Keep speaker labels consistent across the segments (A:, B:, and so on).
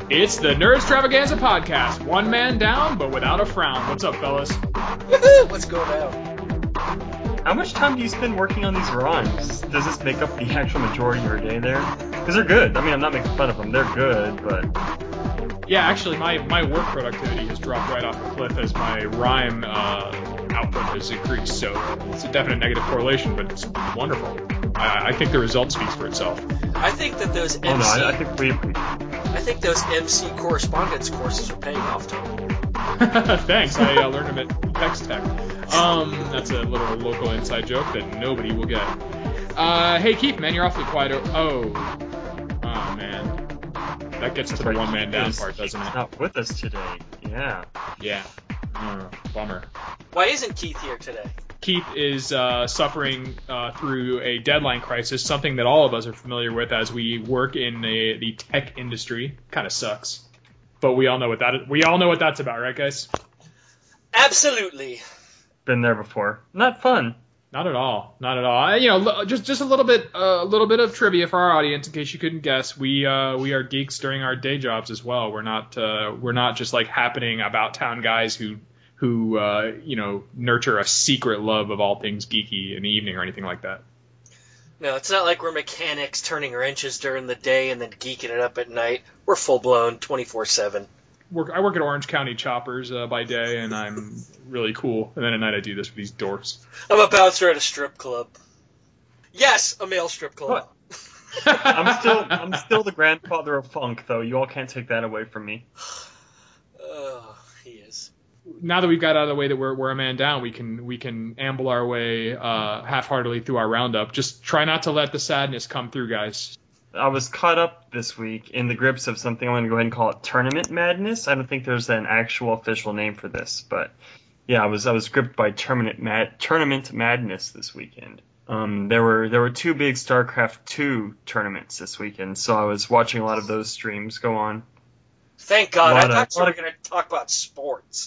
A: It's the Nerd Extravaganza Podcast. One man down, but without a frown. What's up, fellas?
B: Woohoo! What's going on?
C: How much time do you spend working on these rhymes? Does this make up the actual majority of your day there? Because they're good. I mean, I'm not making fun of them. They're good, but...
A: Yeah, actually, my work productivity has dropped right off a cliff as my rhyme output has increased. So it's a definite negative correlation, but it's wonderful. I think the result speaks for itself.
B: I think that those MC...
C: Oh, no, I think we...
B: I think those MC correspondence courses are paying off, Tom.
A: Thanks. I learned them at Text Tech. That's a little local inside joke that nobody will get. Hey, Keith, man, you're awfully quiet. Oh, man. That gets to the one man down part, doesn't it?
C: He's not with us today. Yeah.
A: Yeah. Bummer.
B: Why isn't Keith here today?
A: Keith is suffering through a deadline crisis, something that all of us are familiar with as we work in the tech industry. Kind of sucks, but we all know what that's about, right, guys?
B: Absolutely.
C: Been there before. Not fun.
A: Not at all. Not at all. Just a little bit of trivia for our audience, in case you couldn't guess. We are geeks during our day jobs as well. We're not just like happening about town guys who nurture a secret love of all things geeky in the evening or anything like that.
B: No, it's not like we're mechanics turning wrenches during the day and then geeking it up at night. We're full-blown 24/7.
A: I work at Orange County Choppers by day, and I'm really cool. And then at night I do this with these dorks.
B: I'm a bouncer at a strip club. Yes, a male strip club.
C: I'm still the grandfather of funk, though. You all can't take that away from me.
B: Oh, he is.
A: Now that we've got out of the way that we're a man down, we can amble our way half-heartedly through our roundup. Just try not to let the sadness come through, guys.
C: I was caught up this week in the grips of something. I'm going to go ahead and call it Tournament Madness. I don't think there's an actual official name for this, but yeah, I was gripped by Tournament Madness this weekend. There were two big StarCraft 2 tournaments this weekend, so I was watching a lot of those streams go on.
B: Thank God. I thought you were going to talk about sports.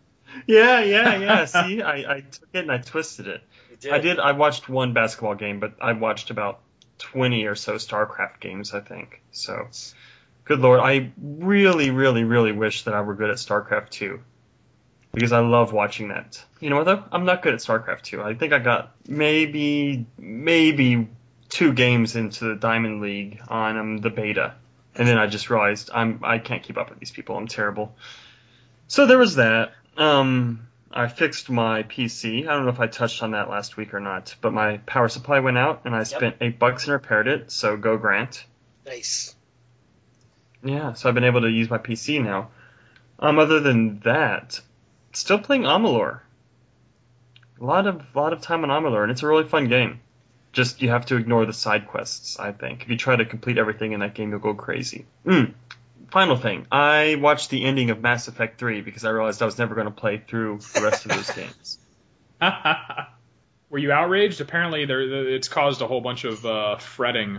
C: Yeah. See, I took it and I twisted it.
B: You did.
C: I watched one basketball game, but I watched about 20 or so StarCraft games, I think. So, good Lord, I really, really, really wish that I were good at StarCraft 2. Because I love watching that. You know what, though? I'm not good at StarCraft 2. I think I got maybe 2 games into the Diamond League on the beta. And then I just realized I can't keep up with these people. I'm terrible. So there was that. I fixed my PC. I don't know if I touched on that last week or not, but my power supply went out, and I spent $8 and repaired it, so go Grant.
B: Nice.
C: Yeah, so I've been able to use my PC now. Other than that, still playing Amalur. A lot of time on Amalur, and it's a really fun game. Just, you have to ignore the side quests, I think. If you try to complete everything in that game, you'll go crazy. Final thing, I watched the ending of Mass Effect 3 because I realized I was never going to play through the rest of those games.
A: Were you outraged? Apparently it's caused a whole bunch of fretting.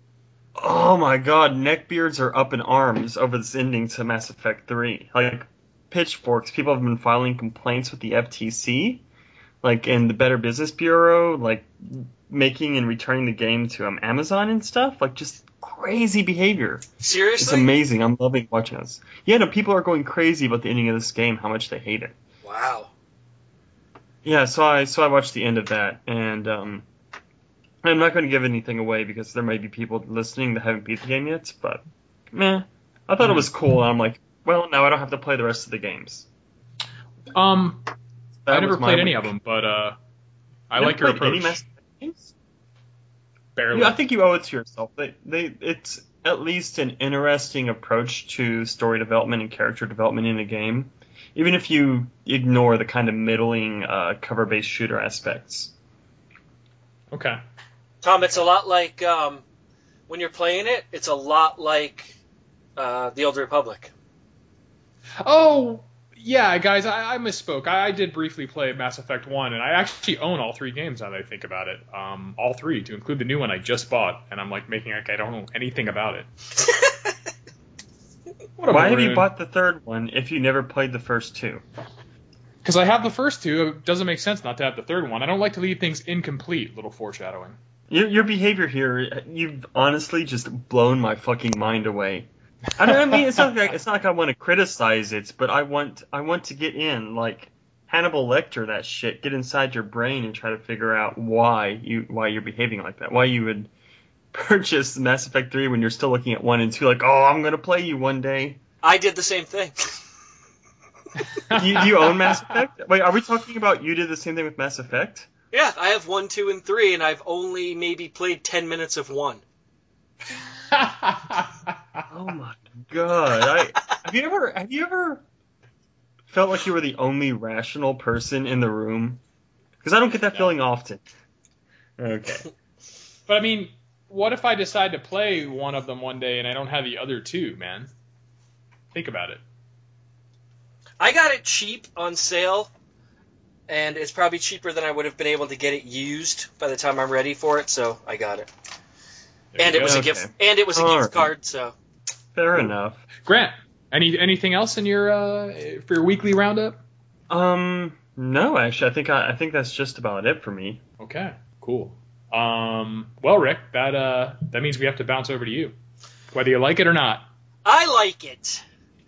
C: Oh my god, neckbeards are up in arms over this ending to Mass Effect 3. Like, pitchforks, people have been filing complaints with the FTC, like, in the Better Business Bureau, like, making and returning the game to Amazon and stuff. Like, just crazy behavior.
B: Seriously?
C: It's amazing. I'm loving watching this. Yeah, no, people are going crazy about the ending of this game, how much they hate it.
B: Wow.
C: Yeah, so I watched the end of that, and I'm not going to give anything away because there might be people listening that haven't beat the game yet, but I thought it was cool, and I'm like, well, now I don't have to play the rest of the games.
A: I never played any of them, but I like your approach.
C: Any Mass Effect games?
A: Barely.
C: Yeah, I think you owe it to yourself. It's at least an interesting approach to story development and character development in a game, even if you ignore the kind of middling cover-based shooter aspects.
A: Okay.
B: Tom, it's a lot like, when you're playing it, it's a lot like The Old Republic.
A: Oh, yeah, guys, I misspoke. I did briefly play Mass Effect 1, and I actually own all 3 games now that I think about it. All 3, to include the new one I just bought, and I'm like making like I don't know anything about it.
C: Why have you bought the third one if you never played the first 2?
A: Because I have the first 2. It doesn't make sense not to have the third one. I don't like to leave things incomplete, little foreshadowing.
C: Your behavior here, you've honestly just blown my fucking mind away. I mean, it's not like I want to criticize it, but I want to get in, like Hannibal Lecter, that shit, get inside your brain and try to figure out why you're behaving like that, why you would purchase Mass Effect 3 when you're still looking at 1 and 2, like, oh, I'm gonna play you one day.
B: I did the same thing.
C: Do you own Mass Effect? Wait, are we talking about you did the same thing with Mass Effect?
B: Yeah, I have 1, 2, and 3, and I've only maybe played 10 minutes of 1.
C: Oh my god! Have you ever felt like you were the only rational person in the room? Because I don't get that feeling often. Okay.
A: But I mean, what if I decide to play one of them one day and I don't have the other two, man? Think about it.
B: I got it cheap on sale, and it's probably cheaper than I would have been able to get it used by the time I'm ready for it, so I got it. And it was a gift. And it was a gift card, so.
C: Fair enough.
A: Grant, anything else in your for your weekly roundup?
C: No, actually, I think that's just about it for me.
A: Okay, cool. Well, Rick, that means we have to bounce over to you, whether you like it or not.
B: I like it.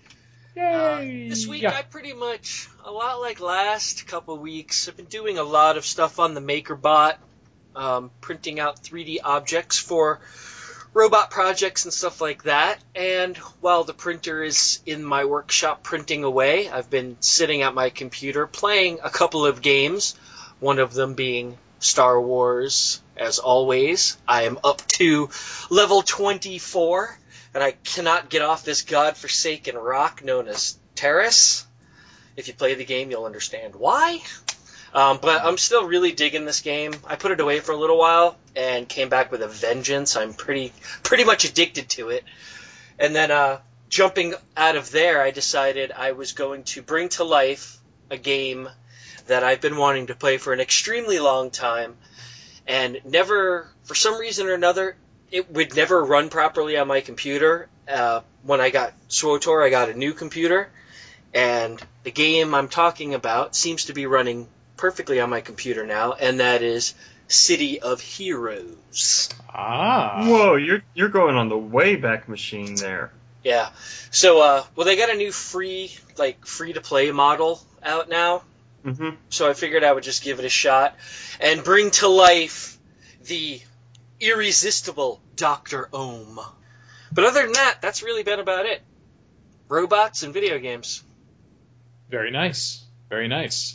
A: Yay!
B: This week, I pretty much, a lot like last couple weeks, I've been doing a lot of stuff on the MakerBot, printing out 3D objects for robot projects and stuff like that. And while the printer is in my workshop printing away, I've been sitting at my computer playing a couple of games, one of them being Star Wars, as always. I am up to level 24, and I cannot get off this godforsaken rock known as Terrace. If you play the game, you'll understand why. But I'm still really digging this game. I put it away for a little while and came back with a vengeance. I'm pretty much addicted to it. And then jumping out of there, I decided I was going to bring to life a game that I've been wanting to play for an extremely long time, and never, for some reason or another, it would never run properly on my computer. When I got SWTOR, I got a new computer, and the game I'm talking about seems to be running perfectly on my computer now, and that is City of Heroes.
A: Ah.
C: Whoa, you're going on the Wayback Machine there.
B: Yeah. So, well, they got a new free-to-play model out now.
C: Mm-hmm.
B: So I figured I would just give it a shot and bring to life the irresistible Dr. Ohm. But other than that, that's really been about it. Robots and video games.
A: Very nice. Very nice.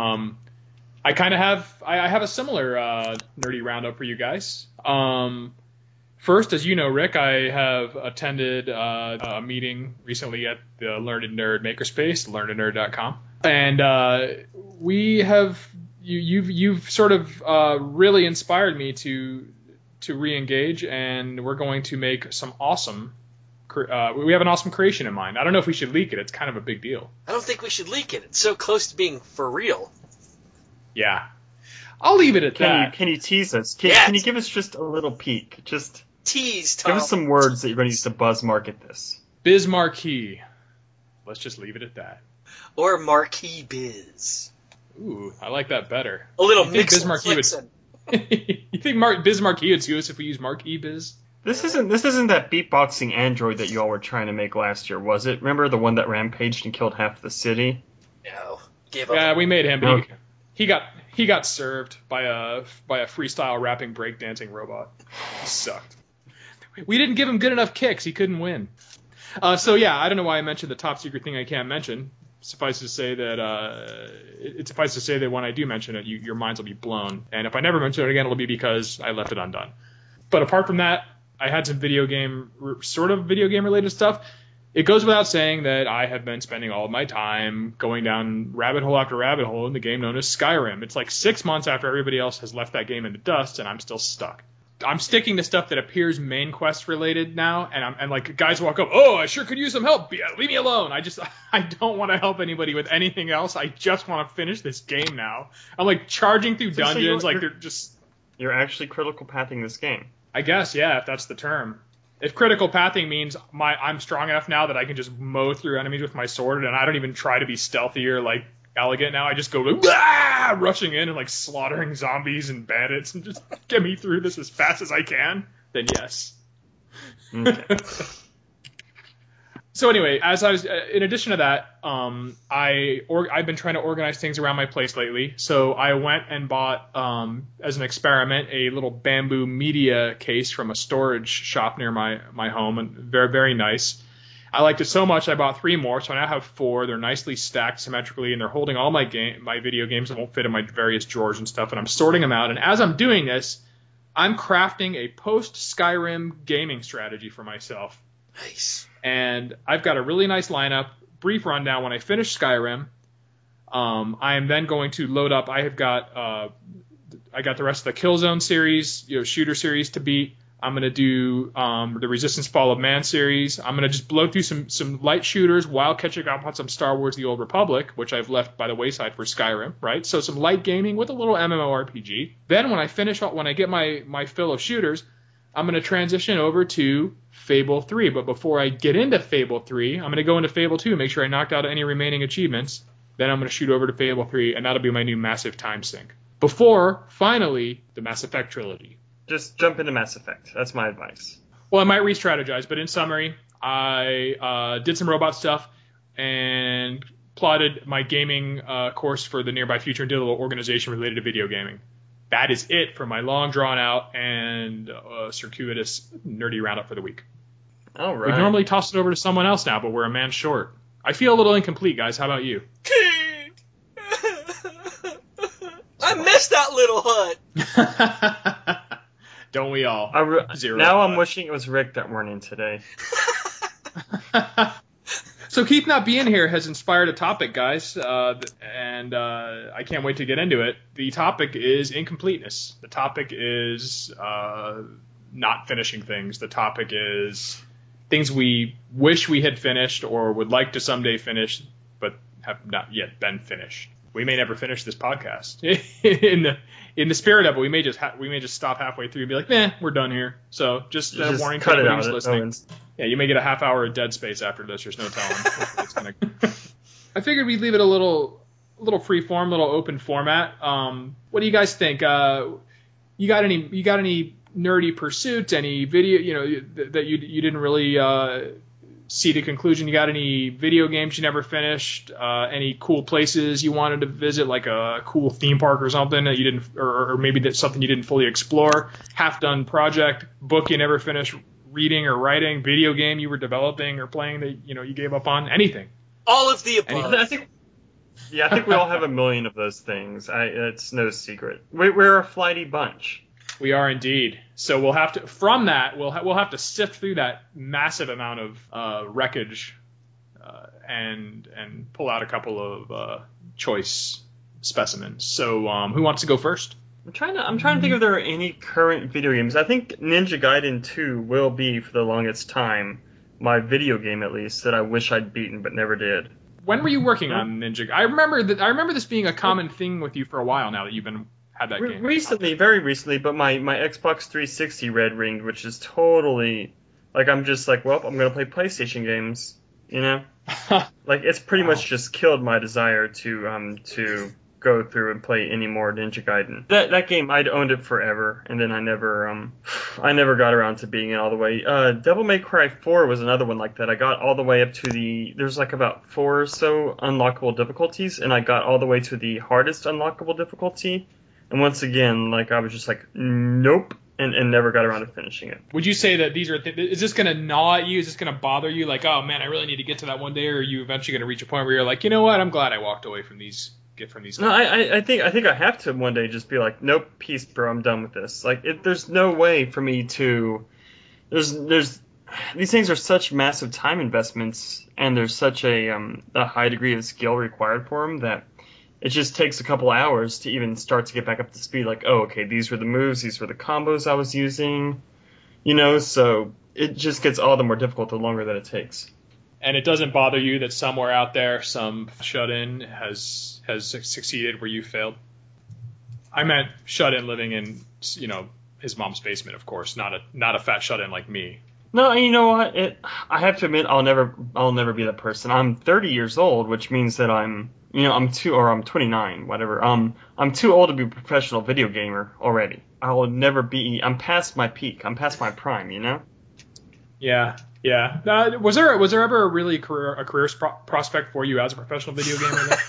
A: I kind of have a similar nerdy roundup for you guys. First, as you know, Rick, I have attended a meeting recently at the Learned Nerd Makerspace, learnednerd.com, and we have you've sort of really inspired me to re-engage, and we're going to make some awesome. We have an awesome creation in mind. I don't know if we should leak it. It's kind of a big deal.
B: I don't think we should leak it. It's so close to being for real.
A: Yeah. I'll leave it at that.
C: Can you tease us? Can you give us just a little peek? Just
B: tease, Tom.
C: Give us some words that you're going to use to buzz market this.
A: Biz Marquee. Let's just leave it at that.
B: Or Marquee Biz.
A: Ooh, I like that better.
B: A little mix of
A: You think Biz Marquee would sue us if we use Marquee Biz?
C: This isn't that beatboxing android that y'all were trying to make last year, was it? Remember the one that rampaged and killed half the city?
B: No. Gave up.
A: Yeah, we made him, but he got served by a freestyle rapping breakdancing robot. He sucked. We didn't give him good enough kicks. He couldn't win. So yeah, I don't know why I mentioned the top secret thing I can't mention. Suffice to say that when I do mention it, your minds will be blown. And if I never mention it again, it'll be because I left it undone. But apart from that, I had some video game related stuff. It goes without saying that I have been spending all of my time going down rabbit hole after rabbit hole in the game known as Skyrim. It's like 6 months after everybody else has left that game in the dust, and I'm still stuck. I'm sticking to stuff that appears main quest related now, and like guys walk up, oh, I sure could use some help. Leave me alone. I don't want to help anybody with anything else. I just want to finish this game now. I'm like charging through dungeons,
C: You're actually critical pathing this game.
A: I guess, yeah, if that's the term. If critical pathing means I'm strong enough now that I can just mow through enemies with my sword, and I don't even try to be stealthy or like elegant now. I just go rushing in and like slaughtering zombies and bandits and just get me through this as fast as I can. Then yes.
C: Okay.
A: So anyway, as I was, in addition to that, I've been trying to organize things around my place lately. So I went and bought, as an experiment, a little bamboo media case from a storage shop near my home, and very, very nice. I liked it so much I bought 3 more, so I now have 4. They're nicely stacked symmetrically, and they're holding all my video games that won't fit in my various drawers and stuff. And I'm sorting them out. And as I'm doing this, I'm crafting a post-Skyrim gaming strategy for myself.
B: Nice.
A: And I've got a really nice lineup. Brief rundown: when I finish Skyrim, I am then going to load up. I got the rest of the Killzone series, shooter series to beat. I'm going to do the Resistance Fall of Man series. I'm going to just blow through some light shooters while catching up on some Star Wars The Old Republic, which I've left by the wayside for Skyrim, right? So some light gaming with a little MMORPG. Then when I get my fill of shooters, I'm going to transition over to Fable 3. But before I get into Fable 3, I'm going to go into Fable 2, make sure I knocked out any remaining achievements. Then I'm going to shoot over to Fable 3, and that'll be my new massive time sink. Before, finally, the Mass Effect trilogy.
C: Just jump into Mass Effect. That's my advice.
A: Well, I might re-strategize, but in summary, I did some robot stuff and plotted my gaming course for the nearby future and did a little organization related to video gaming. That is it for my long, drawn-out and circuitous nerdy roundup for the week.
C: All right.
A: We normally toss it over to someone else now, but we're a man short. I feel a little incomplete, guys. How about you?
B: I missed that little hut.
A: Don't we all?
C: Now I'm wishing it was Rick that weren't in today.
A: So Keith not being here has inspired a topic, guys, and I can't wait to get into it. The topic is incompleteness. The topic is not finishing things. The topic is things we wish we had finished or would like to someday finish, but have not yet been finished. We may never finish this podcast. in the spirit of it, we may just stop halfway through and be like, "Nah, we're done here." So just warning to anybody who's listening. Yeah, you may get a half hour of Dead Space after this. There's no telling. I figured we'd leave it a little free form, little open format. What do you guys think? You got any nerdy pursuits? Any video that you didn't really see to conclusion? You got any video games you never finished? Any cool places you wanted to visit, like a cool theme park or something that you didn't, or maybe that's something you didn't fully explore? Half done project, book you never finished reading or writing, video game you were developing or playing that you gave up on? Anything?
B: All of the above.
C: I think we all have a million of those things. It's no secret. We're a flighty bunch.
A: We are indeed. So we'll have to, from that, we'll have to sift through that massive amount of wreckage and pull out a couple of choice specimens. So who wants to go first?
C: I'm trying to think if there are any current video games. I think Ninja Gaiden 2 will be, for the longest time, my video game at least, that I wish I'd beaten but never did.
A: When were you working on Ninja? I remember this being a common thing with you for a while now that you've had that game.
C: Recently, very recently, but my Xbox 360 red ringed, which is totally like, I'm just like, well, I'm gonna play PlayStation games, like it's pretty much just killed my desire to go through and play any more Ninja Gaiden. That game, I'd owned it forever, and then I never got around to beating it all the way. Devil May Cry 4 was another one like that. I got all the way up to there's like about 4 or so unlockable difficulties, and I got all the way to the hardest unlockable difficulty. And once again, like, I was just like, nope, and never got around to finishing it.
A: Would you say that these are is this going to gnaw at you? Is this going to bother you? Like, oh man, I really need to get to that one day, or are you eventually going to reach a point where you're like, you know what, I'm glad I walked away from these.
C: No, I think I have to one day just be like, nope, peace, bro, I'm done with this. Like, there's no way for me to. There's these things are such massive time investments, and there's such a high degree of skill required for them that it just takes a couple hours to even start to get back up to speed. Like, oh, okay, these were the moves, these were the combos I was using, So it just gets all the more difficult the longer that it takes.
A: And it doesn't bother you that somewhere out there some shut-in has succeeded where you failed? I meant shut-in living in, his mom's basement, of course, not a fat shut-in like me.
C: No, you know what? I have to admit, I'll never be that person. I'm 30 years old, which means that I'm 29, whatever. I'm too old to be a professional video gamer already. I will never be. I'm past my peak. I'm past my prime.
A: Yeah, Yeah. Was there ever a really career prospect for you as a professional video gamer?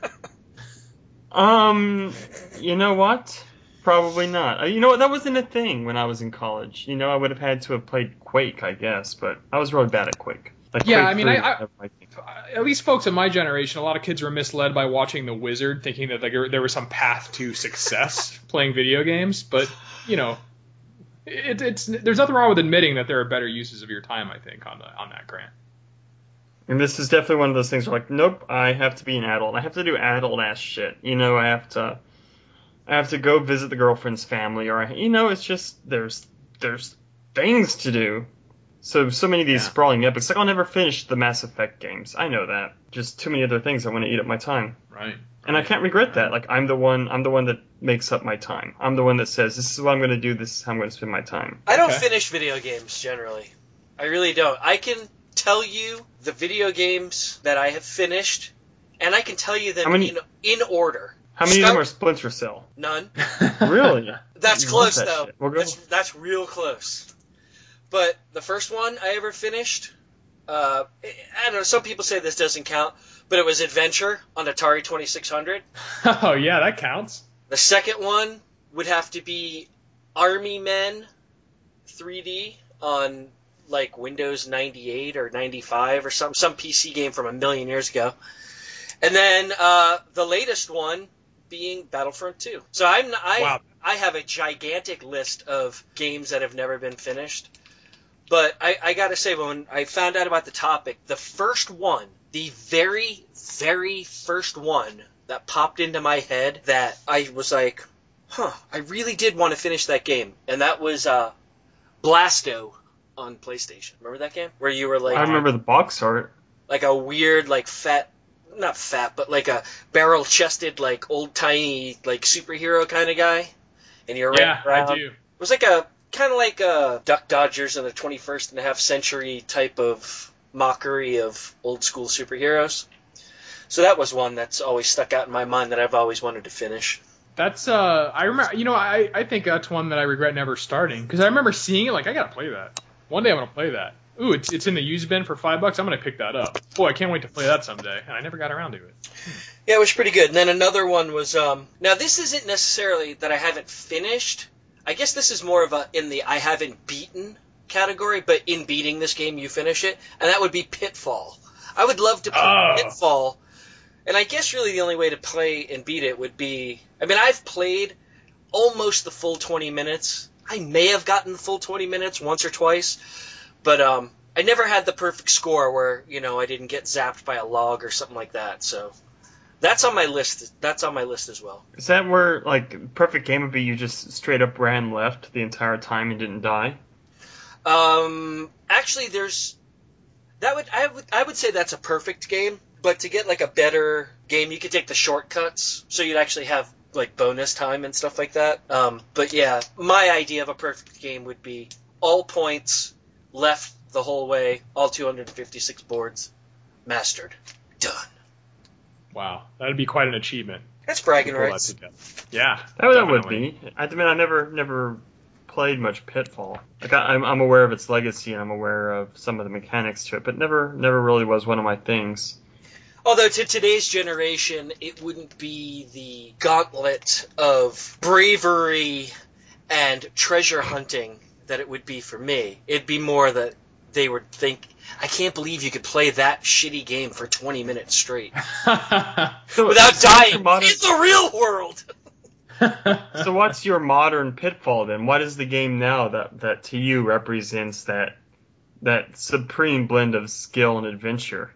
C: You know what? Probably not. You know what? That wasn't a thing when I was in college. You know, I would have had to have played Quake, I guess, but I was really bad at Quake. Like
A: Yeah,
C: Quake
A: I mean,
C: 3
A: I
C: was never my thing.
A: at least folks in my generation, a lot of kids were misled by watching The Wizard, thinking that like there was some path to success playing video games. But you know, it's there's nothing wrong with admitting that there are better uses of your time. I think on that, Grant.
C: And this is definitely one of those things where like, nope, I have to be an adult. I have to do adult ass shit. You know, I have to go visit the girlfriend's family, or you know, it's just there's things to do. So many of these sprawling epics. Like I'll never finish the Mass Effect games. I know that. Just too many other things I want to eat up my time.
A: Right.
C: And I can't regret that. Like I'm the one that makes up my time. I'm the one that says this is what I'm going to do. This is how I'm going to spend my time.
B: I don't finish video games generally. I really don't. I can tell you the video games that I have finished, and I can tell you them in order.
C: How many of them are Splinter Cell?
B: None.
C: Really?
B: That's close,
C: that
B: though.
C: Shit. Well,
B: that's real close. But the first one I ever finished, I don't know, some people say this doesn't count, but it was Adventure on Atari 2600.
A: Oh, yeah, that counts.
B: The second one would have to be Army Men 3D on like Windows 98 or 95 or some PC game from a million years ago. And then the latest one being Battlefront 2. So I have a gigantic list of games that have never been finished. But I got to say, when I found out about the topic, the first one, the very, very first one that popped into my head that I was like, I really did want to finish that game. And that was Blasto on PlayStation. Remember that game? Where you were like...
C: I remember the box art.
B: Like a weird, like not fat, but like a barrel-chested, like old-timey, like superhero kind of guy. And you're right around.
A: I do.
B: It was like kind of like a Duck Dodgers in the 21st and a half century type of mockery of old school superheroes. So that was one that's always stuck out in my mind that I've always wanted to finish.
A: That's I remember, you know, I think that's one that I regret never starting, because I remember seeing it like I gotta play that. One day I'm gonna play that. Ooh, it's in the used bin for $5. I'm gonna pick that up. Boy, I can't wait to play that someday. And I never got around to it.
B: Yeah, it was pretty good. And then another one was now this isn't necessarily that I haven't finished. I guess this is more of in the I haven't beaten category, but in beating this game, you finish it, and that would be Pitfall. I would love to play Pitfall, and I guess really the only way to play and beat it would be... I mean, I've played almost the full 20 minutes. I may have gotten the full 20 minutes once or twice, but I never had the perfect score where, you know, I didn't get zapped by a log or something like that, so... That's on my list. That's on my list as well.
C: Is that where, like, perfect game would be you just straight up ran left the entire time and didn't die?
B: Actually, I would say that's a perfect game, but to get like a better game, you could take the shortcuts, so you'd actually have like bonus time and stuff like that. But yeah, my idea of a perfect game would be all points, left the whole way, all 256 boards, mastered, done.
A: Wow, that'd be quite an achievement.
B: That's bragging rights.
A: Yeah,
C: that would be. I mean, I never played much Pitfall. Like I'm aware of its legacy and I'm aware of some of the mechanics to it, but never really was one of my things.
B: Although to today's generation, it wouldn't be the gauntlet of bravery and treasure hunting that it would be for me. It'd be more that they would think, I can't believe you could play that shitty game for 20 minutes straight without dying in the real world.
C: So what's your modern Pitfall then? What is the game now that to you represents that supreme blend of skill and adventure?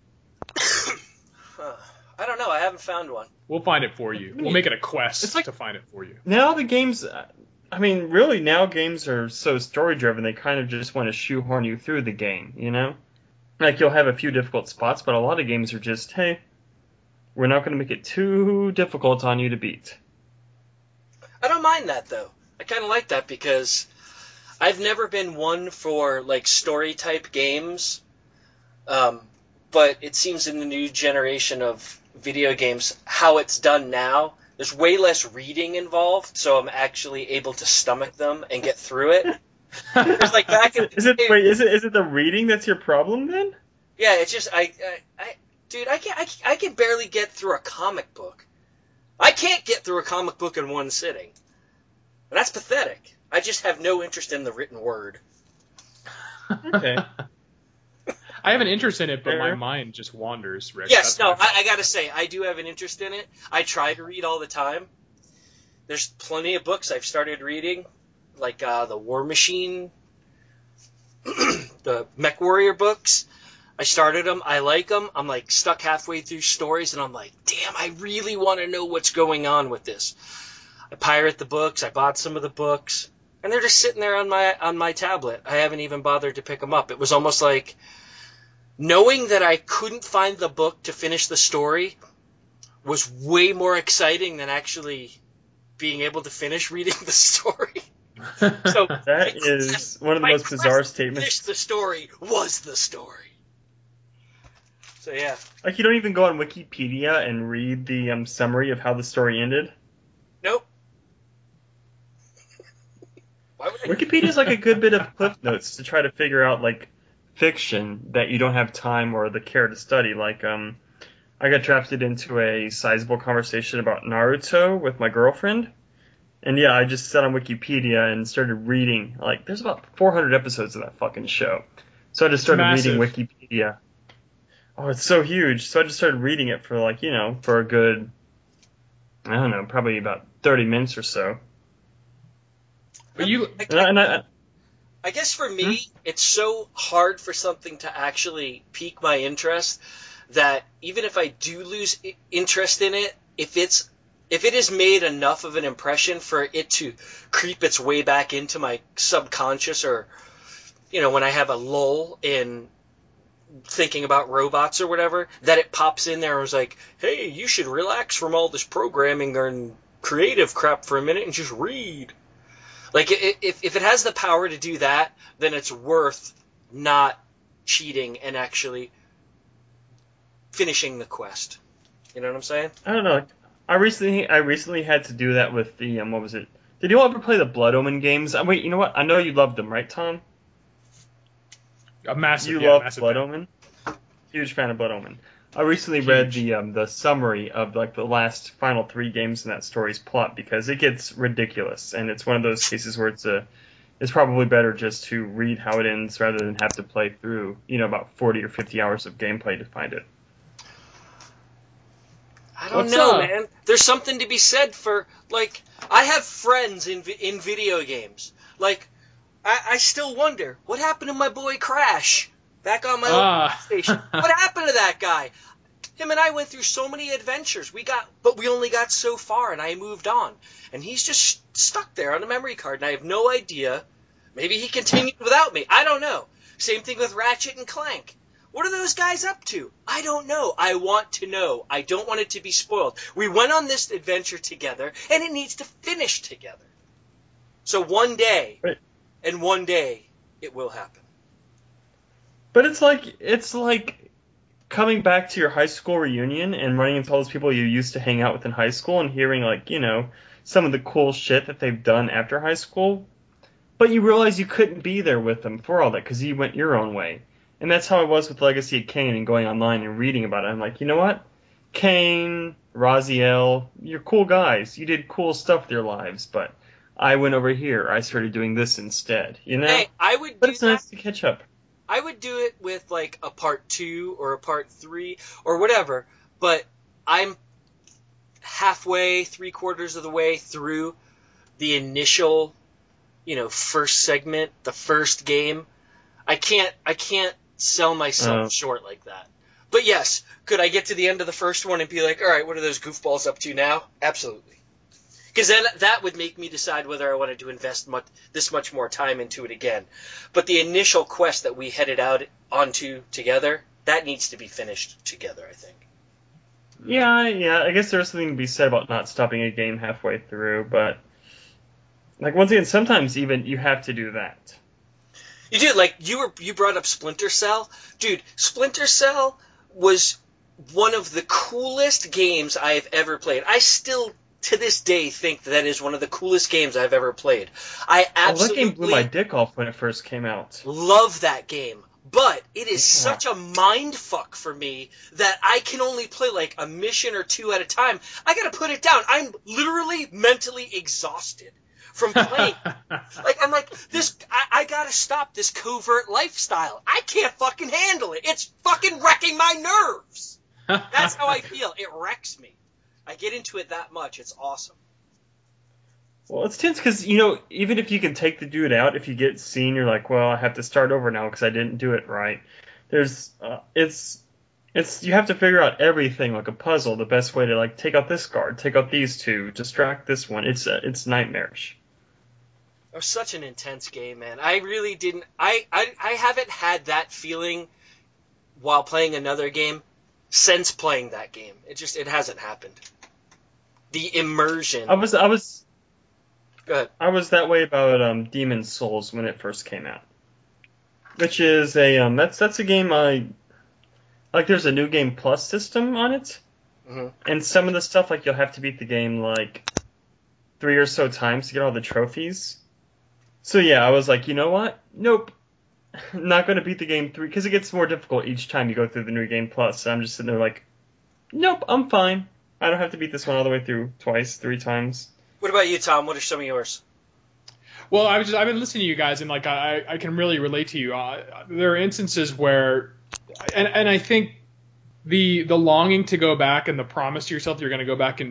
B: I don't know. I haven't found one.
A: We'll find it for you. We'll make it a quest to find it for you.
C: Now the games... I mean, really, now games are so story-driven, they kind of just want to shoehorn you through the game, you know? Like, you'll have a few difficult spots, but a lot of games are just, hey, we're not going to make it too difficult on you to beat.
B: I don't mind that, though. I kind of like that because I've never been one for, like, story-type games, but it seems in the new generation of video games, how it's done now, there's way less reading involved, so I'm actually able to stomach them and get through it. There's like back in
C: Is it wait? Is it the reading that's your problem then?
B: yeah, it's just dude, I can barely get through a comic book. I can't get through a comic book in one sitting. And that's pathetic. I just have no interest in the written word.
C: Okay.
A: I have an interest in it, but my
C: Fair.
A: mind just wanders, Rick.
B: Yes,
A: That's
B: no,
A: my fault.
B: I gotta say, I do have an interest in it. I try to read all the time. There's plenty of books I've started reading, like the War Machine, the Mech Warrior books. I started them. I like them. I'm like stuck halfway through stories, and I'm like, damn, I really want to know what's going on with this. I pirate the books. I bought some of the books, and they're just sitting there on my tablet. I haven't even bothered to pick them up. It was almost like knowing that I couldn't find the book to finish the story was way more exciting than actually being able to finish reading the story. So
C: That is one of the most bizarre statements.
B: Finish the story was the story. So yeah.
C: Like, you don't even go on Wikipedia and read the summary of how the story ended?
B: Nope. Why would I?
C: Wikipedia is like a good bit of cliff notes to try to figure out, like, fiction that you don't have time or the care to study. Like, I got drafted into a sizable conversation about Naruto with my girlfriend. And yeah, I just sat on Wikipedia and started reading. Like, there's about 400 episodes of that fucking show. So I just started reading
A: massive.
C: Wikipedia. Oh, it's so huge. So I just started reading it for, like, for a good, I don't know, probably about 30 minutes or so.
A: But you,
B: I guess for me, it's so hard for something to actually pique my interest that even if I do lose interest in it, if it has made enough of an impression for it to creep its way back into my subconscious, or when I have a lull in thinking about robots or whatever, that it pops in there and was like, hey, you should relax from all this programming and creative crap for a minute and just read. Like, if it has the power to do that, then it's worth not cheating and actually finishing the quest. You know what I'm saying?
C: I don't know. I recently had to do that with the, what was it? Did you all ever play the Blood Omen games? Wait, you know what? I know you loved them, right, Tom?
A: a massive,
C: You
A: yeah,
C: love
A: massive
C: Blood
A: fan.
C: Omen? Huge fan of Blood Omen. I recently read the summary of, like, the last final 3 games in that story's plot, because it gets ridiculous, and it's one of those cases where it's probably better just to read how it ends rather than have to play through, about 40 or 50 hours of gameplay to find it.
B: I don't know, man. There's something to be said for, like, I have friends in video games. Like, I still wonder, what happened to my boy Crash back on my old PlayStation? What happened to that guy? Him and I went through so many adventures. But we only got so far, and I moved on. And he's just stuck there on a memory card, and I have no idea. Maybe he continued without me. I don't know. Same thing with Ratchet and Clank. What are those guys up to? I don't know. I want to know. I don't want it to be spoiled. We went on this adventure together, and it needs to finish together. So one day, and one day, it will happen.
C: But it's like coming back to your high school reunion and running into all those people you used to hang out with in high school and hearing, like, some of the cool shit that they've done after high school. But you realize you couldn't be there with them for all that because you went your own way. And that's how I was with Legacy of Kain and going online and reading about it. I'm like, you know what? Kain, Raziel, you're cool guys. You did cool stuff with your lives, but I went over here. I started doing this instead,
B: Hey, I would
C: But
B: do
C: it's
B: that.
C: nice to catch up.
B: I would do it with, like, a part 2 or a part 3 or whatever, but I'm halfway, 3/4 of the way through the initial, first segment, the first game. I can't sell myself short like that. But yes, could I get to the end of the first one and be like, all right, what are those goofballs up to now? Absolutely. Because then that would make me decide whether I wanted to invest this much more time into it again. But the initial quest that we headed out onto together, that needs to be finished together, I think.
C: Yeah, I guess there's something to be said about not stopping a game halfway through, but, like, once again, sometimes even you have to do that.
B: You do, like, you brought up Splinter Cell. Dude, Splinter Cell was one of the coolest games I have ever played. I still to this day think that is one of the coolest games I've ever played. I absolutely
C: that game blew my dick off when it first came out.
B: love that game. But it is such a mind fuck for me that I can only play like a mission or two at a time. I gotta put it down. I'm literally mentally exhausted from playing. I'm like, I gotta stop this covert lifestyle. I can't fucking handle it. It's fucking wrecking my nerves. That's how I feel. It wrecks me. I get into it that much. It's awesome.
C: Well, it's tense because, even if you can take the dude out, if you get seen, you're like, well, I have to start over now because I didn't do it right. You have to figure out everything like a puzzle, the best way to, like, take out this guard, take out these two, distract this one. It's nightmarish.
B: It was such an intense game, man. I really didn't, I haven't had that feeling while playing another game since playing that game. It hasn't happened. The immersion. Go ahead.
C: I was that way about Demon's Souls when it first came out, which is that's a game like. There's a new game plus system on it, and some of the stuff like you'll have to beat the game like 3 or so times to get all the trophies. So yeah, I was like, you know what? Nope, not going to beat the game 3 because it gets more difficult each time you go through the new game plus. So I'm just sitting there like, nope, I'm fine. I don't have to beat this one all the way through twice, 3 times.
B: What about you, Tom? What are some of yours?
A: Well, I've been listening to you guys, and like I can really relate to you. There are instances where, and I think the longing to go back and the promise to yourself that you're going to go back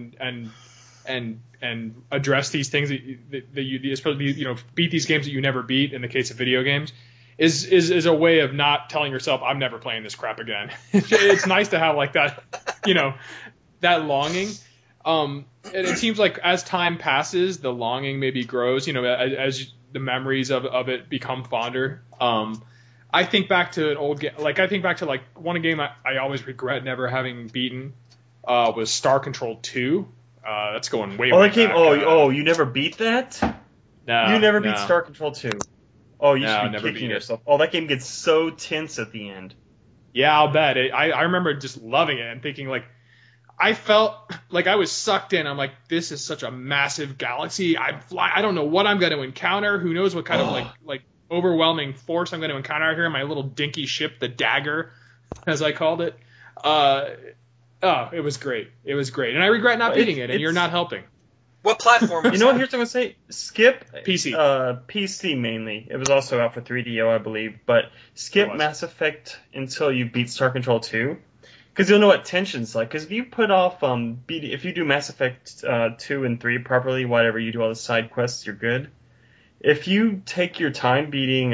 A: and address these things that you especially beat these games that you never beat in the case of video games is a way of not telling yourself I'm never playing this crap again. It's nice to have like that that longing. And it seems like as time passes, the longing maybe grows, as the memories of it become fonder. I think back to an old game, I think back to one game I always regret never having beaten, was Star Control 2. That's going way
C: that game,
A: back.
C: You never beat that?
A: No.
C: You never beat Star Control 2. Oh, you should be
A: never
C: kicking
A: beat
C: yourself. Oh, that game gets so tense at the end.
A: Yeah, I'll bet. I remember just loving it and thinking I felt like I was sucked in. I'm like, this is such a massive galaxy. I don't know what I'm going to encounter. Who knows what kind of like overwhelming force I'm going to encounter out here in my little dinky ship, the Dagger, as I called it. It was great. It was great. And I regret not beating it, and you're not helping.
B: What platform was
C: here's what I'm going to say. Skip
A: PC.
C: PC mainly. It was also out for 3DO, I believe. But skip Mass Effect until you beat Star Control 2. Because you'll know what tension's like. Because if you put off, if you do Mass Effect 2 and 3 properly, whatever, you do all the side quests, you're good. If you take your time beating,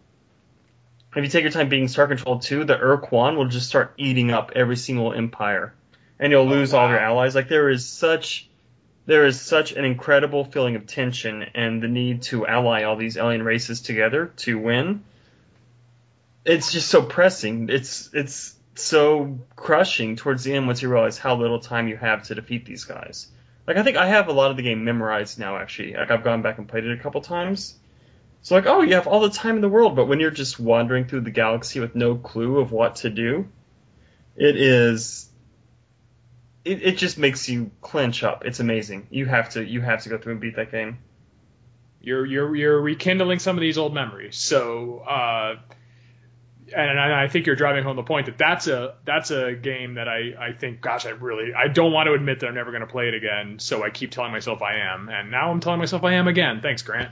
C: Star Control 2, the Urquan will just start eating up every single empire, and you'll lose all your allies. Like there is such an incredible feeling of tension and the need to ally all these alien races together to win. It's just so pressing. It's so crushing towards the end once you realize how little time you have to defeat these guys. Like, I think I have a lot of the game memorized now, actually. Like, I've gone back and played it a couple times. So, you have all the time in the world, but when you're just wandering through the galaxy with no clue of what to do, it just makes you clench up. It's amazing. You have to go through and beat that game.
A: You're rekindling some of these old memories. So, and I think you're driving home the point that that's a game that I think, gosh, I don't want to admit that I'm never going to play it again. So I keep telling myself I am, and now I'm telling myself I am again. Thanks, Grant.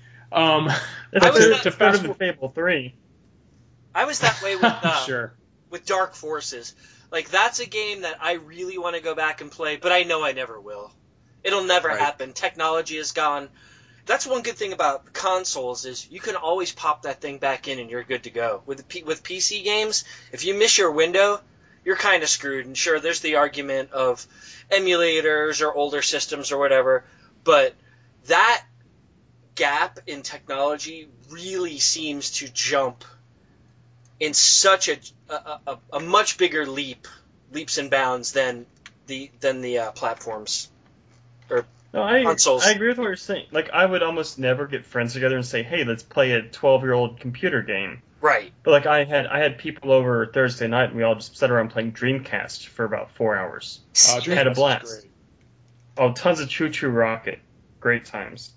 C: To fast forward Fable 3.
B: I was that way with
A: sure.
B: With Dark Forces. Like, that's a game that I really want to go back and play, but I know I never will. It'll never happen. Technology is gone. That's one good thing about consoles is you can always pop that thing back in and you're good to go. With PC games, if you miss your window, you're kind of screwed. And sure, there's the argument of emulators or older systems or whatever, but that gap in technology really seems to jump in such a much bigger leaps and bounds than the platforms or consoles.
C: I agree with what you're saying. Like, I would almost never get friends together and say, "Hey, let's play a 12-year-old computer game."
B: Right.
C: But like, I had people over Thursday night, and we all just sat around playing Dreamcast for about 4 hours.
A: Dreamcast
C: had a blast.
A: Is great.
C: Oh, tons of Choo Choo Rocket. Great times.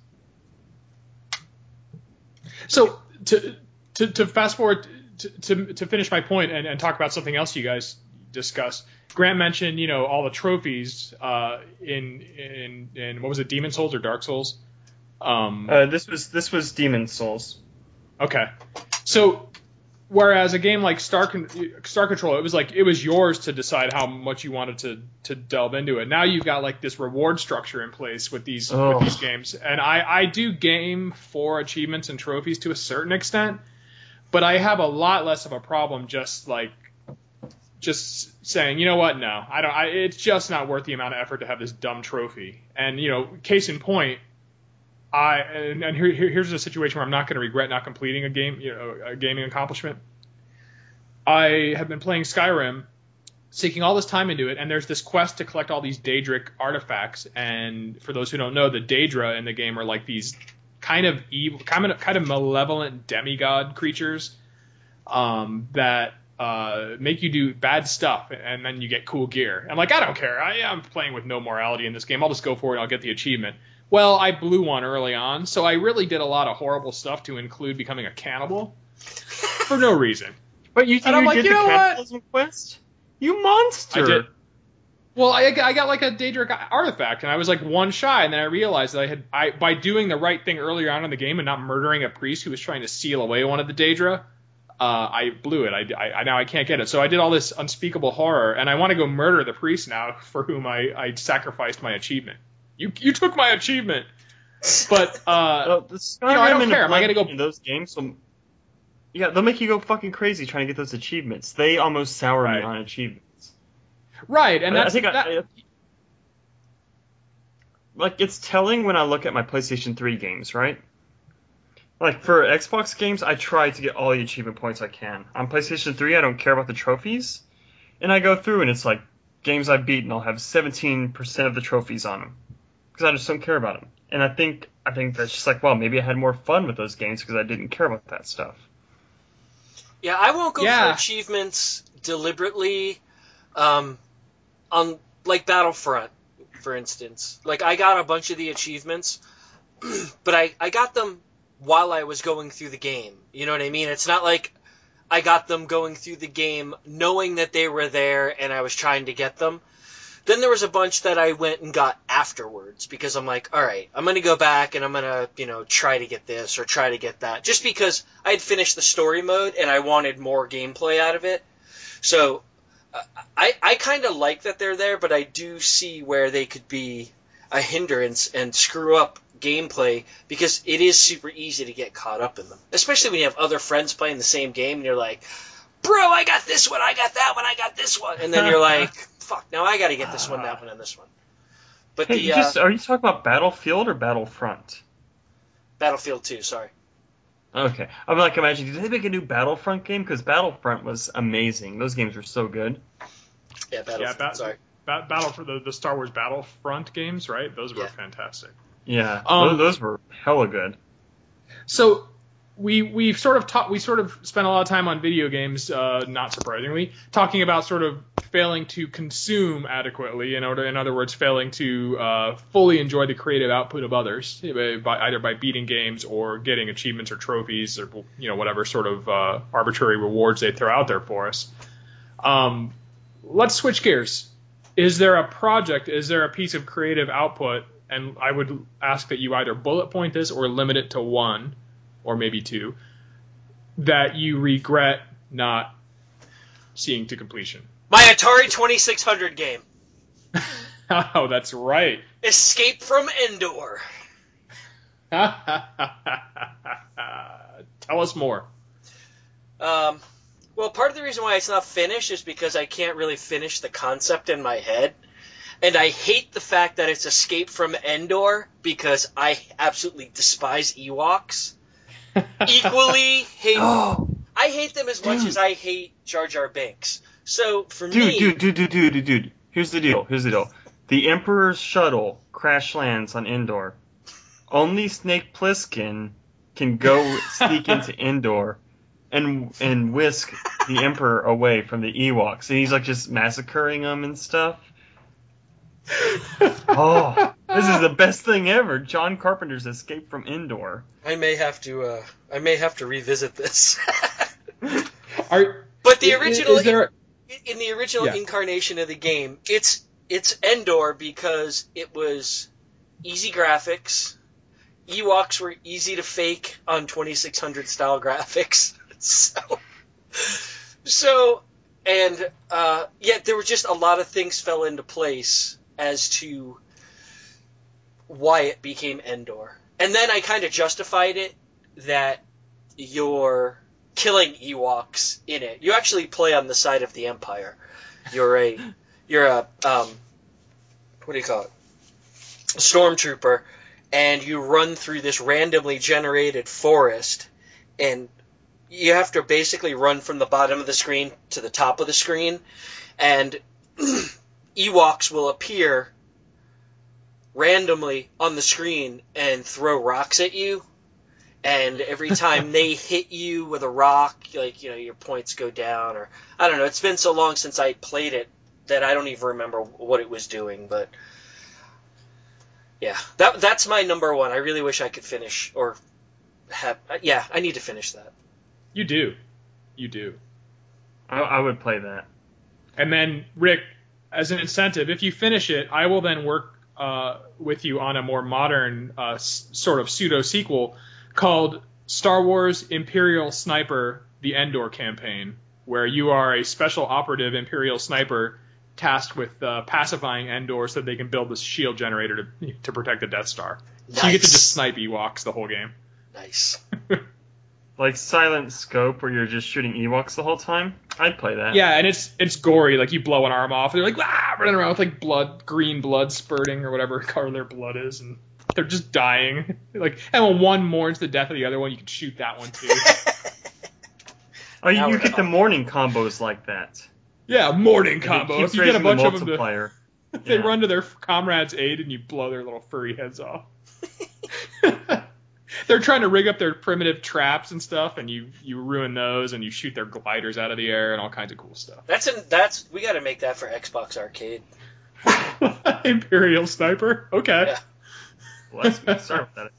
A: So to fast forward to finish my point and talk about something else you guys discussed. Grant mentioned, all the trophies in what was it, Demon Souls or Dark Souls?
C: This was Demon Souls.
A: Okay. So whereas a game like Star Control, it was yours to decide how much you wanted to delve into it. Now you've got like this reward structure in place with these games. And I do game for achievements and trophies to a certain extent, but I have a lot less of a problem just saying, you know what, no, I don't. It's just not worth the amount of effort to have this dumb trophy. And case in point, here's a situation where I'm not going to regret not completing a game, a gaming accomplishment. I have been playing Skyrim, sinking all this time into it, and there's this quest to collect all these Daedric artifacts. And for those who don't know, the Daedra in the game are like these kind of evil, kind of malevolent demigod creatures that make you do bad stuff, and then you get cool gear. I'm like, I don't care. I'm playing with no morality in this game. I'll just go for it and I'll get the achievement. Well, I blew one early on, so I really did a lot of horrible stuff to include becoming a cannibal for no reason.
C: But you think you did the cannibalism quest? You monster!
A: I did. Well, I got like a Daedric artifact, and I was like one shy, and then I realized that by doing the right thing earlier on in the game and not murdering a priest who was trying to steal away one of the Daedra, I blew it. I now I can't get it. So I did all this unspeakable horror, and I want to go murder the priest now for whom I sacrificed my achievement. You took my achievement, but I don't care. Am I gonna go
C: in those games? Yeah, they'll make you go fucking crazy trying to get those achievements. They almost sour me on achievements.
A: Right, and that's
C: like it's telling when I look at my PlayStation 3 games, right? Like for Xbox games, I try to get all the achievement points I can. On PlayStation 3, I don't care about the trophies, and I go through and it's like games I've beaten, I'll have 17% of the trophies on them because I just don't care about them. And I think that's just like, well, maybe I had more fun with those games because I didn't care about that stuff.
B: Yeah, I won't go for achievements deliberately. On like Battlefront, for instance. Like I got a bunch of the achievements, but I got them while I was going through the game. You know what I mean? It's not like I got them going through the game knowing that they were there and I was trying to get them. Then there was a bunch that I went and got afterwards because I'm like, all right, I'm going to go back and I'm going to, try to get this or try to get that. Just because I had finished the story mode and I wanted more gameplay out of it. So I kind of like that they're there, but I do see where they could be a hindrance and screw up gameplay because it is super easy to get caught up in them. Especially when you have other friends playing the same game and you're like, bro, I got this one, I got that one, I got this one. And then you're like, fuck, now I got to get this one, that one, and this one. But
C: hey, are you talking about Battlefield or Battlefront?
B: Battlefield 2, sorry.
C: Okay. I'm like imagining, did they make a new Battlefront game? Because Battlefront was amazing. Those games were so good.
B: Yeah, Battlefront, sorry.
A: Battle for the Star Wars Battlefront games, right? Those were fantastic.
C: Yeah, those were hella good.
A: So we sort of spent a lot of time on video games, not surprisingly, talking about sort of failing to consume adequately, in other words, failing to fully enjoy the creative output of others, either by beating games or getting achievements or trophies or whatever sort of arbitrary rewards they throw out there for us. Let's switch gears. Is there a piece of creative output, and I would ask that you either bullet point this or limit it to one, or maybe two, that you regret not seeing to completion?
B: My Atari 2600 game.
A: Oh, that's right.
B: Escape from Endor.
A: Tell us more.
B: Well, part of the reason why it's not finished is because I can't really finish the concept in my head. And I hate the fact that it's Escape from Endor because I absolutely despise Ewoks. Equally hate... I hate them as much as I hate Jar Jar Binks. So, for me...
C: Dude. Here's the deal. The Emperor's shuttle crash lands on Endor. Only Snake Plissken can go sneak into Endor and whisk the Emperor away from the Ewoks. And he's like just massacring them and stuff. Oh, this is the best thing ever. John Carpenter's Escape from Endor.
B: I may have to revisit this.
A: Are
B: But the original,
A: is there?
B: in the original
A: Yeah.
B: incarnation of the game, it's Endor because it was easy graphics. Ewoks were easy to fake on 2600 style graphics. There were just a lot of things fell into place as to why it became Endor. And then I kind of justified it that you're killing Ewoks in it. You actually play on the side of the Empire. You're a what do you call it? Stormtrooper, and you run through this randomly generated forest, and you have to basically run from the bottom of the screen to the top of the screen, and Ewoks will appear randomly on the screen and throw rocks at you. And every time they hit you with a rock, your points go down, or I don't know. It's been so long since I played it that I don't even remember what it was doing. But yeah, that's my number one. I really wish I could finish or have. Yeah, I need to finish that.
A: You do.
C: I would play that.
A: And then Rick, as an incentive, if you finish it, I will then work with you on a more modern sort of pseudo sequel called Star Wars Imperial Sniper: The Endor Campaign, where you are a special operative Imperial sniper tasked with pacifying Endor so that they can build this shield generator to protect the Death Star.
B: Nice.
A: So you get to just snipe Ewoks the whole game.
B: Nice.
C: Like Silent Scope, where you're just shooting Ewoks the whole time. I'd play that.
A: Yeah, and it's gory. Like you blow an arm off, and they're like running around with like green blood spurting or whatever color their blood is, and they're just dying. And when one mourns the death of the other one, you can shoot that one too.
C: Oh, you get the morning combos like that.
A: Yeah, morning combo. If you get a bunch of them they run to their comrades' aid, and you blow their little furry heads off. They're trying to rig up their primitive traps and stuff, and you ruin those, and you shoot their gliders out of the air and all kinds of cool stuff.
B: We got to make that for Xbox Arcade.
A: Imperial Sniper. Okay.
B: Yeah.
C: Let's start with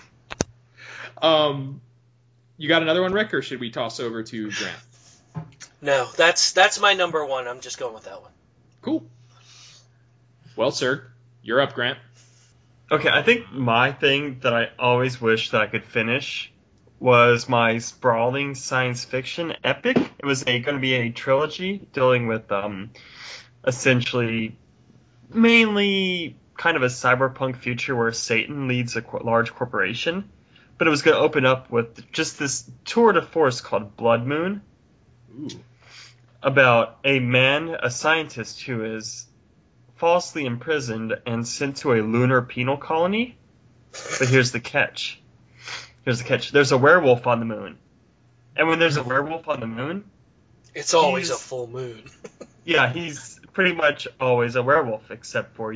A: that. You got another one, Rick, or should we toss over to Grant?
B: No, that's my number one. I'm just going with that one.
A: Cool. Well, sir, you're up, Grant.
C: Okay, I think my thing that I always wish that I could finish was my sprawling science fiction epic. It was going to be a trilogy dealing with essentially mainly kind of a cyberpunk future where Satan leads a large corporation. But it was going to open up with just this tour de force called Blood Moon.
A: Ooh.
C: About a scientist who is falsely imprisoned and sent to a lunar penal colony. But here's the catch. There's a werewolf on the moon. And when there's a werewolf on the moon,
B: it's always a full moon.
C: Yeah, he's pretty much always a werewolf, except for,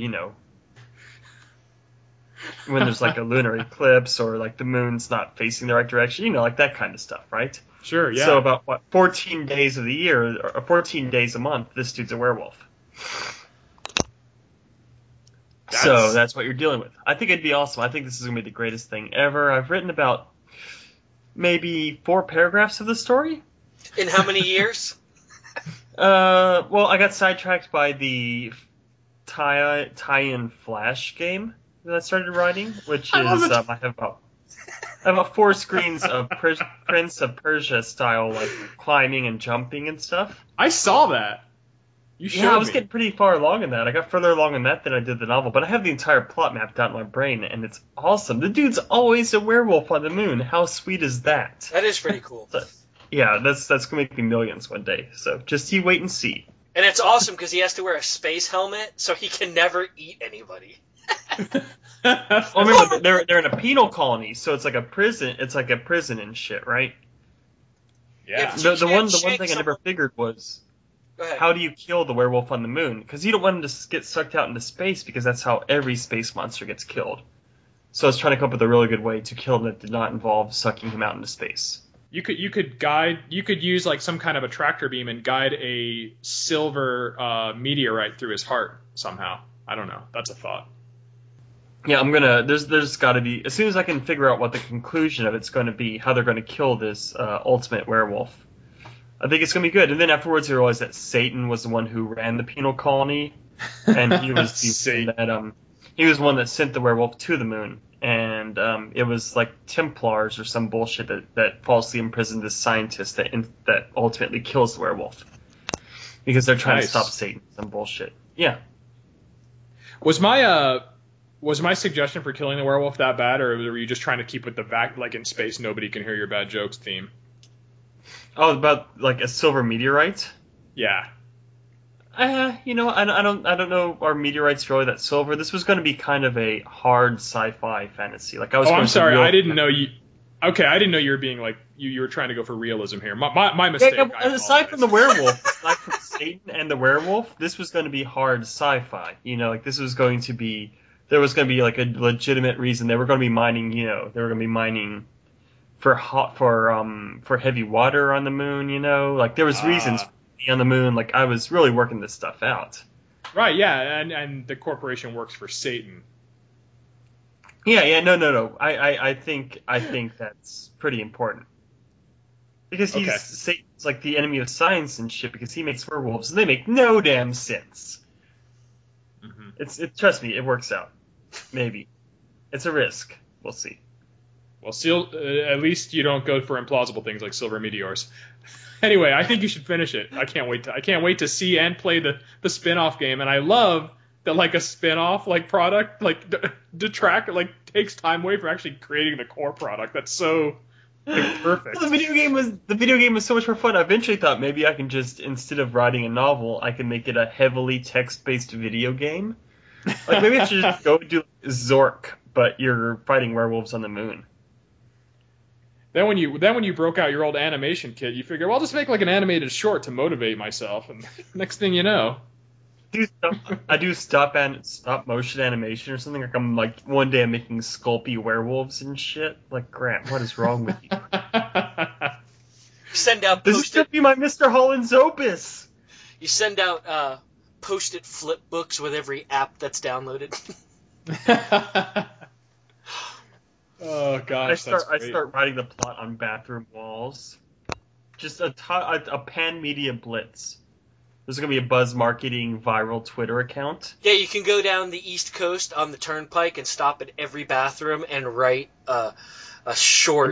C: when there's like a lunar eclipse or like the moon's not facing the right direction, like that kind of stuff, right?
A: Sure, yeah.
C: So about 14 days of the year, or 14 days a month, this dude's a werewolf. So that's what you're dealing with. I think it'd be awesome. I think this is going to be the greatest thing ever. I've written about maybe 4 paragraphs of the story.
B: In how many years?
C: Well, I got sidetracked by the tie-in Flash game that I started writing, which is I have about 4 screens of Prince of Persia style, like climbing and jumping and stuff.
A: I saw that. You showed me.
C: I was getting pretty far along in that. I got further along in that than I did the novel, but I have the entire plot mapped out in my brain, and it's awesome. The dude's always a werewolf on the moon. How sweet is that?
B: That is pretty cool.
C: Yeah, that's going to make me millions one day. So just you wait and see.
B: And it's awesome because he has to wear a space helmet, so he can never eat anybody.
C: Well, remember, they're in a penal colony, so it's like a prison. It's like a prison and shit, right?
A: Yeah.
C: The one thing I never figured was, how do you kill the werewolf on the moon? Because you don't want him to get sucked out into space, because that's how every space monster gets killed. So I was trying to come up with a really good way to kill him that did not involve sucking him out into space.
A: You could use like some kind of a tractor beam and guide a silver meteorite through his heart somehow. I don't know. That's a thought.
C: Yeah, there's got to be, as soon as I can figure out what the conclusion of it's going to be, how they're going to kill this ultimate werewolf, I think it's going to be good. And then afterwards, you realize that Satan was the one who ran the penal colony, and he was he was one that sent the werewolf to the moon, and it was like Templars or some bullshit that falsely imprisoned this scientist that ultimately kills the werewolf because they're trying to stop Satan. Some bullshit. Yeah.
A: Was my suggestion for killing the werewolf that bad, or were you just trying to keep with the like in space nobody can hear your bad jokes theme?
C: Oh, about like a silver meteorite?
A: Yeah.
C: I don't know. Are meteorites really that silver? This was going to be kind of a hard sci-fi fantasy. Like I was.
A: Oh, I'm sorry. I didn't know you. Okay, I didn't know you were being like you were trying to go for realism here. My mistake.
C: Yeah, aside from the werewolf, aside from Satan and the werewolf, this was going to be hard sci-fi. Like this was going to be. There was going to be like a legitimate reason. They were going to be mining. They were going to be mining for heavy water on the moon. Like there was reasons to be on the moon. Like I was really working this stuff out.
A: Right. Yeah, and the corporation works for Satan.
C: Yeah. No. I think that's pretty important because Satan's like the enemy of science and shit because he makes werewolves and they make no damn sense. Mm-hmm. Trust me, it works out. Maybe it's a risk. We'll see.
A: Well, at least you don't go for implausible things like silver meteors. Anyway, I think you should finish it. I can't wait to see and play the spin-off game. And I love that like a spin-off like product like detract like takes time away from actually creating the core product. That's so perfect.
C: Well, the video game was so much more fun. I eventually thought maybe I can just, instead of writing a novel, I can make it a heavily text-based video game. Like maybe I should just go do Zork, but you're fighting werewolves on the moon.
A: Then when you broke out your old animation kit, you figured, well, I'll just make like an animated short to motivate myself, and next thing you know,
C: I do stop motion animation or something. Like I'm like one day I'm making Sculpey werewolves and shit. Like Grant, what is wrong with you?
B: Send out
C: this is gonna be my Mr. Holland's opus.
B: You send out post-it flip books with every app that's downloaded.
A: Oh gosh,
C: I start writing the plot on bathroom walls. Just a pan media blitz. There's going to be a buzz marketing viral Twitter account.
B: Yeah, you can go down the East Coast on the Turnpike and stop at every bathroom and write a short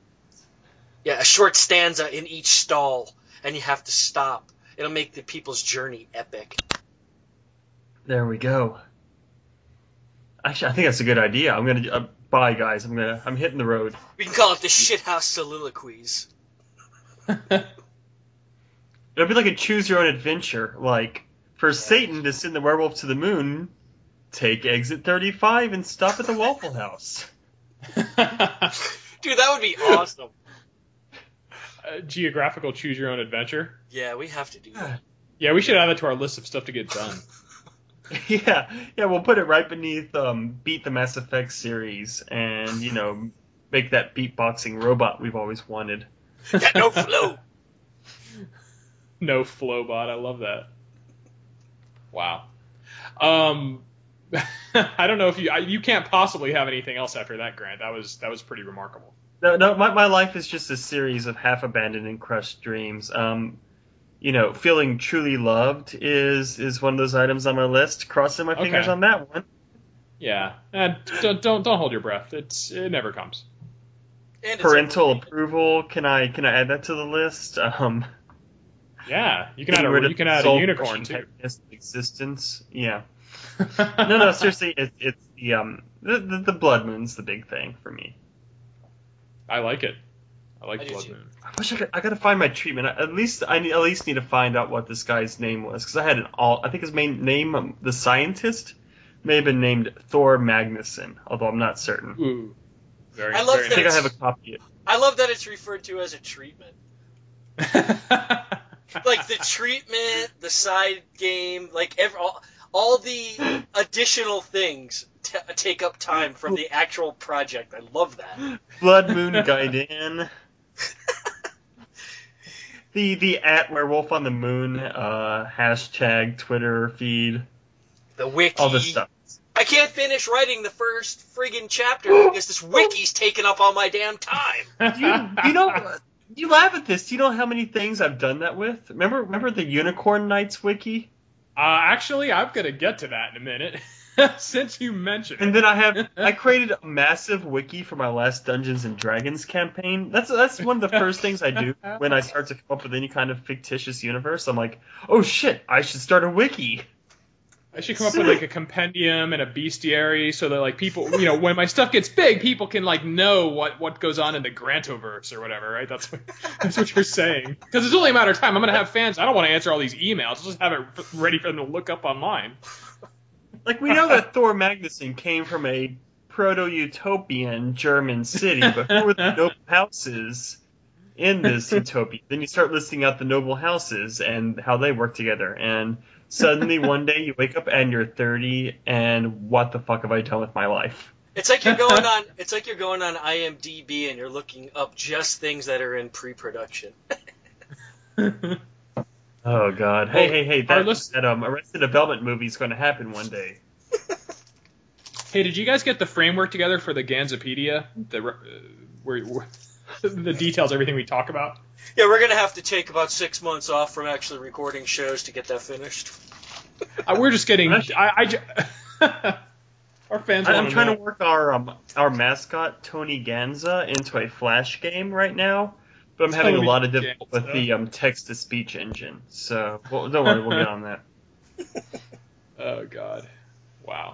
B: stanza in each stall, and you have to stop. It'll make the people's journey epic.
C: There we go. Actually, I think that's a good idea. I'm gonna bye, guys. I'm hitting the road.
B: We can call it the Shithouse Soliloquies.
C: It'll be like a choose your own adventure. Like for Satan to send the werewolf to the moon, take exit 35 and stop at the Waffle House.
B: Dude, that would be awesome.
A: Geographical choose your own adventure.
B: Yeah, we have to do that.
A: Yeah, we should add that to our list of stuff to get done.
C: Yeah, we'll put it right beneath Beat the Mass Effect series and, make that beatboxing robot we've always wanted.
B: Got no flow.
A: No flow bot, I love that. Wow. I don't know if you can't possibly have anything else after that, Grant. That was pretty remarkable.
C: No, my life is just a series of half abandoned and crushed dreams. Feeling truly loved is one of those items on my list. Crossing my fingers on that one.
A: Yeah, and don't hold your breath. It never comes.
C: Parental approval. Can I add that to the list?
A: Yeah, you can add a unicorn too.
C: Existence. Yeah. No, seriously, it's the Blood Moon's the big thing for me.
A: I like it. I like Blood Moon.
C: I wish I gotta find my treatment. I at least need to find out what this guy's name was, because I think his main name, the scientist, may have been named Thor Magnuson, although I'm not certain.
A: Ooh, very.
B: I
C: think I have a copy.
B: I love that it's referred to as a treatment. Like the treatment, the side game, like all the additional things take up time from the actual project. I love that.
C: Blood Moon Gaiden. The @werewolf on the moon hashtag Twitter feed.
B: The wiki.
C: all this stuff.
B: I can't finish writing the first friggin' chapter because this wiki's taking up all my damn time.
C: You laugh at this. Do you know how many things I've done that with? Remember the Unicorn Knights wiki?
A: Actually, I'm gonna get to that in a minute. Since you mentioned it.
C: And then I created a massive wiki for my last Dungeons and Dragons campaign. That's one of the first things I do when I start to come up with any kind of fictitious universe. I'm like, oh shit, I should start a wiki.
A: I should come up with like a compendium and a bestiary so that like people, when my stuff gets big, people can like know what goes on in the Grantoverse or whatever, right? That's what you're saying. Because it's only a matter of time. I'm gonna have fans. I don't want to answer all these emails. I'll just have it ready for them to look up online.
C: Like, we know that Thor Magnusson came from a proto-utopian German city, but who were the noble houses in this utopia? Then you start listing out the noble houses and how they work together, and suddenly one day you wake up and you're 30, and what the fuck have I done with my life?
B: It's like you're going on IMDb and you're looking up just things that are in pre-production.
C: Oh god! Hey! That Arrested Development movie is going to happen one day.
A: Hey, did you guys get the framework together for the Ganzopedia? Where the details, everything we talk about?
B: Yeah, we're gonna have to take about 6 months off from actually recording shows to get that finished.
A: We're just getting. Our fans.
C: I'm trying to work our mascot Tony Ganza into a Flash game right now. But I'm having a lot of difficulty with the text-to-speech engine, so don't worry, we'll get on that.
A: Oh God, wow.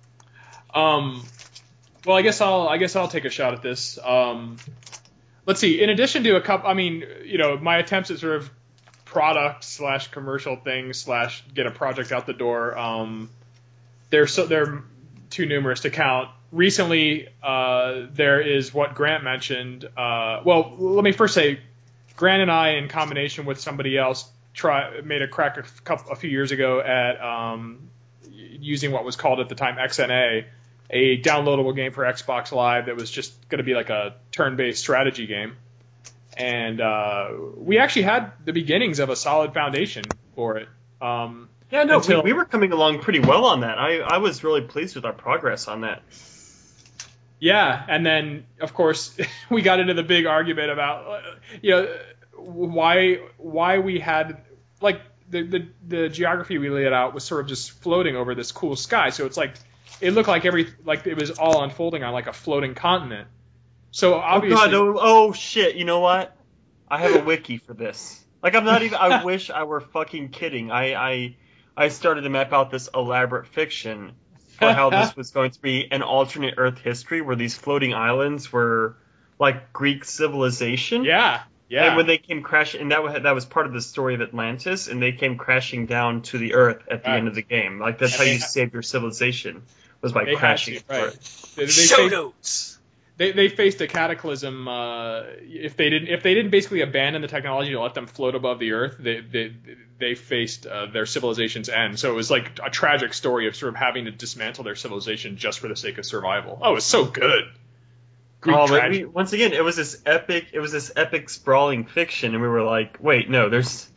A: Well, I guess I'll take a shot at this. Let's see. In addition to a couple, my attempts at sort of product/commercial things / get a project out the door. They're too numerous to count. Recently, there is what Grant mentioned. Well, let me first say, Grant and I, in combination with somebody else, made a crack a few years ago at using what was called at the time XNA, a downloadable game for Xbox Live that was just going to be like a turn-based strategy game. And we actually had the beginnings of a solid foundation for it.
C: We were coming along pretty well on that. I was really pleased with our progress on that.
A: Yeah, and then of course we got into the big argument about why we had like the geography we laid out was sort of just floating over this cool sky. So it's like it looked like it was all unfolding on like a floating continent. So obviously,
C: oh shit! You know what? I have a wiki for this. Like I'm not even. I wish I were fucking kidding. I started to map out this elaborate fiction for how this was going to be an alternate Earth history where these floating islands were like Greek civilization.
A: Yeah.
C: And when they came crashing, and that was part of the story of Atlantis, and they came crashing down to the Earth at the end of the game. Like that's how you saved your civilization was by crashing.
B: Show notes.
A: They faced a cataclysm. If they didn't basically abandon the technology to let them float above the Earth, they faced their civilization's end. So it was like a tragic story of sort of having to dismantle their civilization just for the sake of survival. Oh, it was so good.
C: Once again, it was this epic sprawling fiction, and we were like, wait, no,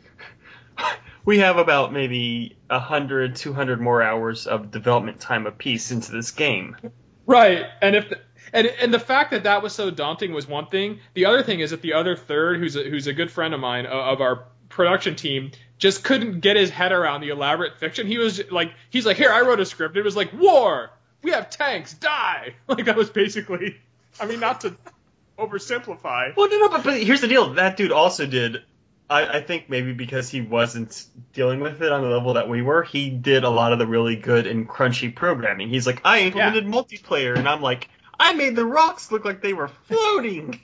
C: we have about maybe 100, 200 more hours of development time apiece into this game.
A: Right, and the fact that was so daunting was one thing. The other thing is that the other third, who's a good friend of mine of our production team, just couldn't get his head around the elaborate fiction. He's like, here, I wrote a script. It was like, war, we have tanks, die. Like that was basically. I mean, not to oversimplify.
C: Well, no, but here's the deal. That dude also did. I think maybe because he wasn't dealing with it on the level that we were, he did a lot of the really good and crunchy programming. He's like, I implemented multiplayer, and I'm like, I made the rocks look like they were floating.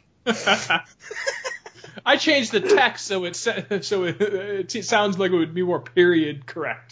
A: I changed the text so it sounds like it would be more period correct.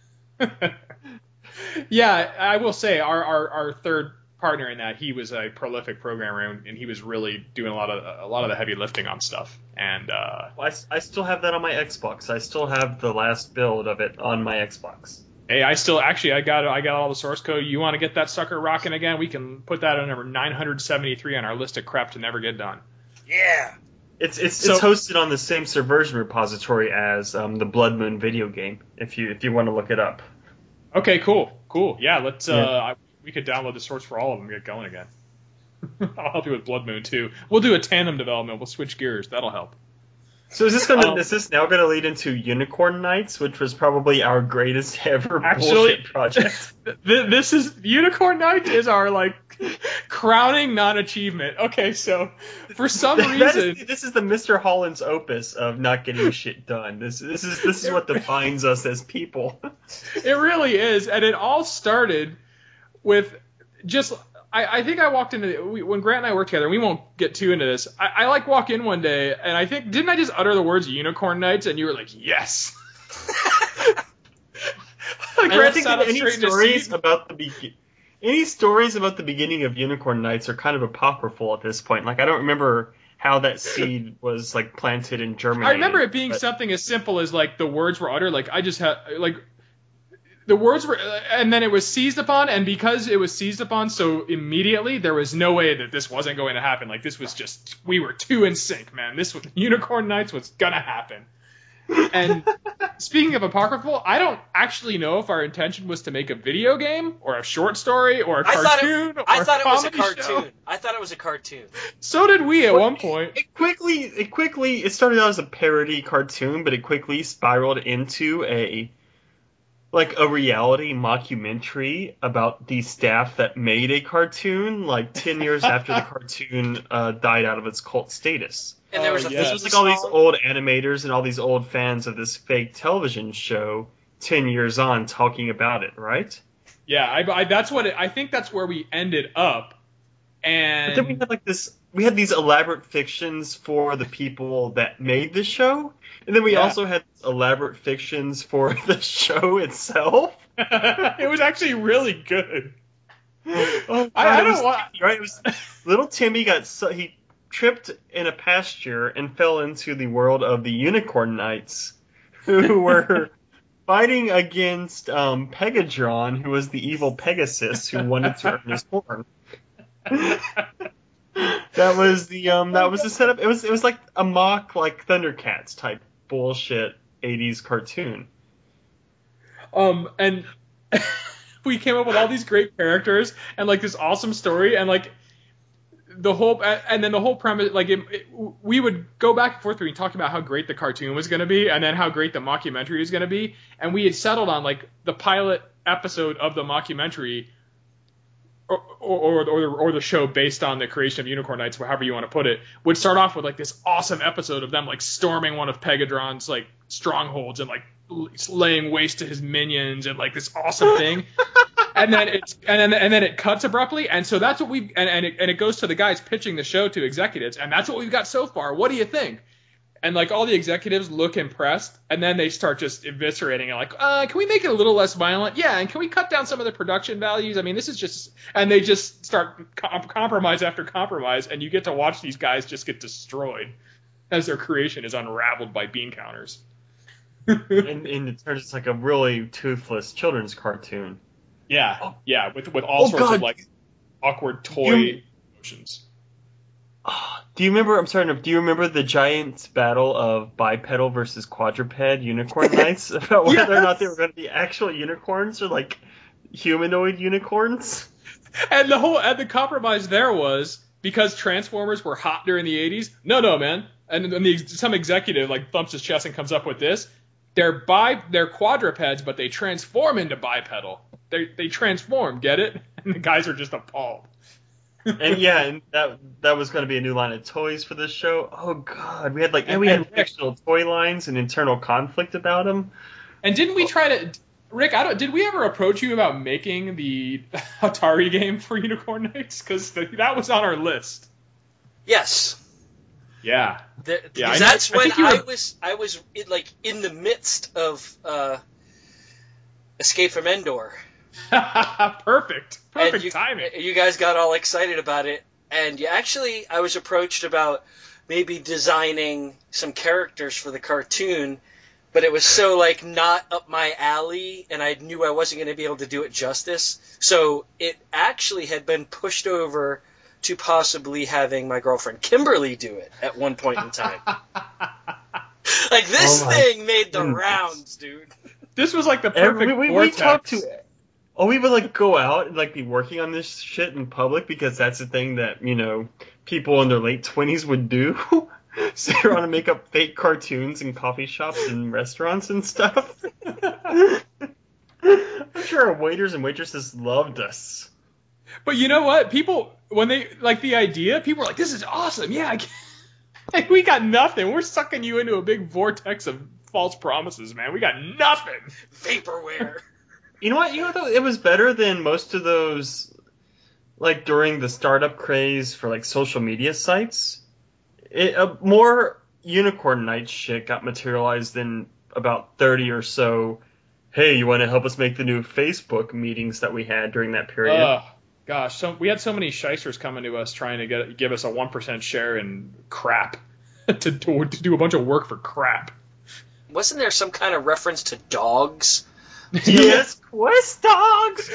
A: Yeah, I will say our third partner in that, he was a prolific programmer, and he was really doing a lot of the heavy lifting on stuff. And
C: I still have that on my Xbox. I still have the last build of it on my Xbox.
A: Hey, I got all the source code. You want to get that sucker rocking again? We can put that on number 973 on our list of crap to never get done.
B: Yeah.
C: It's hosted on the same Subversion repository as the Blood Moon video game. If you want to look it up.
A: Okay, cool. Cool. Yeah, let's. We could download the source for all of them and get going again. I'll help you with Blood Moon too. We'll do a tandem development. We'll switch gears. That'll help.
C: So is this now gonna lead into Unicorn Knights, which was probably our greatest ever bullshit project?
A: This is Unicorn Knight is our like crowning non-achievement. Okay, so for some reason
C: this is the Mr. Holland's opus of not getting shit done. This is what defines us as people.
A: It really is, and it all started with just. I think I walked into when Grant and I worked together. We won't get too into this. I like walk in one day and I think didn't I just utter the words Unicorn Knights and you were like yes.
C: I think that any stories about the beginning of Unicorn Knights are kind of apocryphal at this point. Like I don't remember how that seed was like planted in Germany.
A: I remember it being something as simple as like the words were uttered. Like I just had like. The words were, and then it was seized upon, and because it was seized upon so immediately, there was no way that this wasn't going to happen. Like, this was just, we were too in sync, man. This was, Unicorn Knights was gonna happen. And speaking of apocryphal, I don't actually know if our intention was to make a video game, or a short story, or a cartoon,
B: I thought it was a
A: cartoon.
B: Show. I thought it was a cartoon.
A: So did we at one point.
C: It started out as a parody cartoon, but it quickly spiraled into a reality mockumentary about the staff that made a cartoon, like 10 years after the cartoon died out of its cult status.
B: And there was
C: This was like all these old animators and all these old fans of this fake television show 10 years on talking about it, right?
A: Yeah, I think that's where we ended up. And
C: but then we had these elaborate fictions for the people that made the show. And then we also had elaborate fictions for the show itself.
A: It was actually really good.
C: Oh, I don't want. Right, it was little Timmy he tripped in a pasture and fell into the world of the Unicorn Knights, who were fighting against Pegadron, who was the evil Pegasus who wanted to earn his horn. That was the setup. It was like a mock like Thundercats type bullshit 80s cartoon.
A: And we came up with all these great characters and like this awesome story and like the whole premise, like we would go back and forth and talk about how great the cartoon was going to be and then how great the mockumentary was going to be, and we had settled on like the pilot episode of the mockumentary or the show based on the creation of Unicorn Knights, however you want to put it, would start off with like this awesome episode of them like storming one of Pegadron's like strongholds and like laying waste to his minions and like this awesome thing. and then it cuts abruptly, and so that's what it goes to the guys pitching the show to executives, and that's what we've got so far. What do you think? And like all the executives look impressed, and then they start just eviscerating it. Like, can we make it a little less violent? Yeah, and can we cut down some of the production values? I mean, this is just, and they just start compromise after compromise, and you get to watch these guys just get destroyed as their creation is unraveled by bean counters.
C: and it turns it's like a really toothless children's cartoon.
A: Yeah, with all sorts of like awkward toy motions.
C: Do you remember the giant battle of bipedal versus quadruped Unicorn Knights about whether or not they were going to be actual unicorns or like humanoid unicorns?
A: And the compromise there was because Transformers were hot during the 80s. No, man. And some executive like thumps his chest and comes up with this. They're quadrupeds, but they transform into bipedal. They transform, get it? And the guys are just appalled.
C: and that was going to be a new line of toys for this show. Oh God, we had fictional toy lines and internal conflict about them.
A: And didn't we try to, Rick? Did we ever approach you about making the Atari game for Unicorn Knights? Because that was on our list.
B: Yes.
A: Yeah.
B: That's when I was in the midst of Escape from Endor.
A: Perfect timing.
B: You guys got all excited about it, and I was approached about maybe designing some characters for the cartoon, but it was so like not up my alley, and I knew I wasn't going to be able to do it justice. So it actually had been pushed over to possibly having my girlfriend Kimberly do it at one point in time. Like this thing made the rounds, dude.
A: This was like the perfect vortex.
C: we would like go out and like be working on this shit in public because that's the thing that, people in their late 20s would do. Sit around and make up fake cartoons in coffee shops and restaurants and stuff. I'm sure our waiters and waitresses loved us.
A: But you know what? People, when they like the idea, people were like, "This is awesome! Yeah, like, we got nothing. We're sucking you into a big vortex of false promises, man. We got nothing.
B: Vaporware.
C: You know what? Though, it was better than most of those, like during the startup craze for like social media sites. More Unicorn Night shit got materialized in about 30 or so. Hey, you want to help us make the new Facebook meetings that we had during that period?
A: Gosh, so we had so many shysters coming to us trying to give us a 1% share in crap to do a bunch of work for crap.
B: Wasn't there some kind of reference to dogs?
C: Yes, Quest Dogs!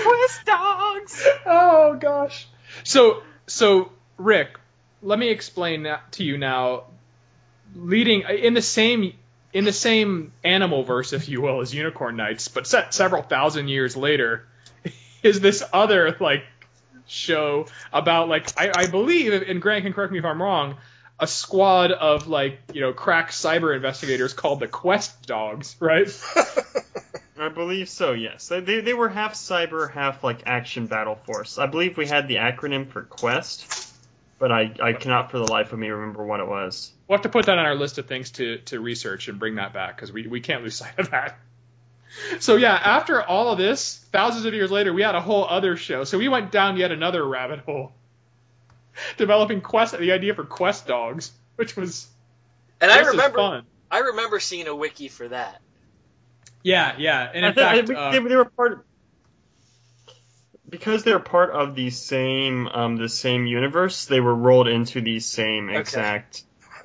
A: Oh gosh. So Rick, let me explain that to you now. Leading in the same Animalverse, if you will, as Unicorn Nights, but set several thousand years later, is this other like show about like I believe, and Grant can correct me if I'm wrong, a squad of like crack cyber investigators called the Quest Dogs, right?
C: I believe so. Yes, they were half cyber, half like action battle force. I believe we had the acronym for Quest, but I cannot for the life of me remember what it was.
A: We'll have to put that on our list of things to research and bring that back because we can't lose sight of that. So yeah, after all of this, thousands of years later, we had a whole other show. So we went down yet another rabbit hole, developing the idea for Quest Dogs, which was fun.
B: I remember seeing a wiki for that.
A: Yeah, and in fact,
C: they were part because they're part of the same universe. They were rolled into the same exact,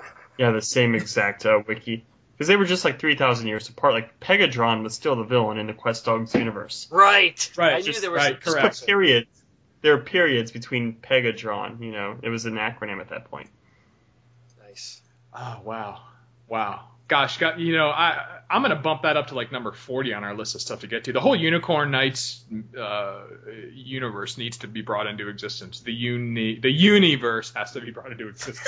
C: wiki. Because they were just like 3,000 years apart. Like Pegadron was still the villain in the Quest Dogs universe.
B: Right. I knew there was
A: correct.
C: Periods. There are periods between Pegadron. It was an acronym at that point.
B: Nice.
A: Oh wow. Gosh, I'm gonna bump that up to like number 40 on our list of stuff to get to. The whole Unicorn Nights universe needs to be brought into existence. The universe has to be brought into existence.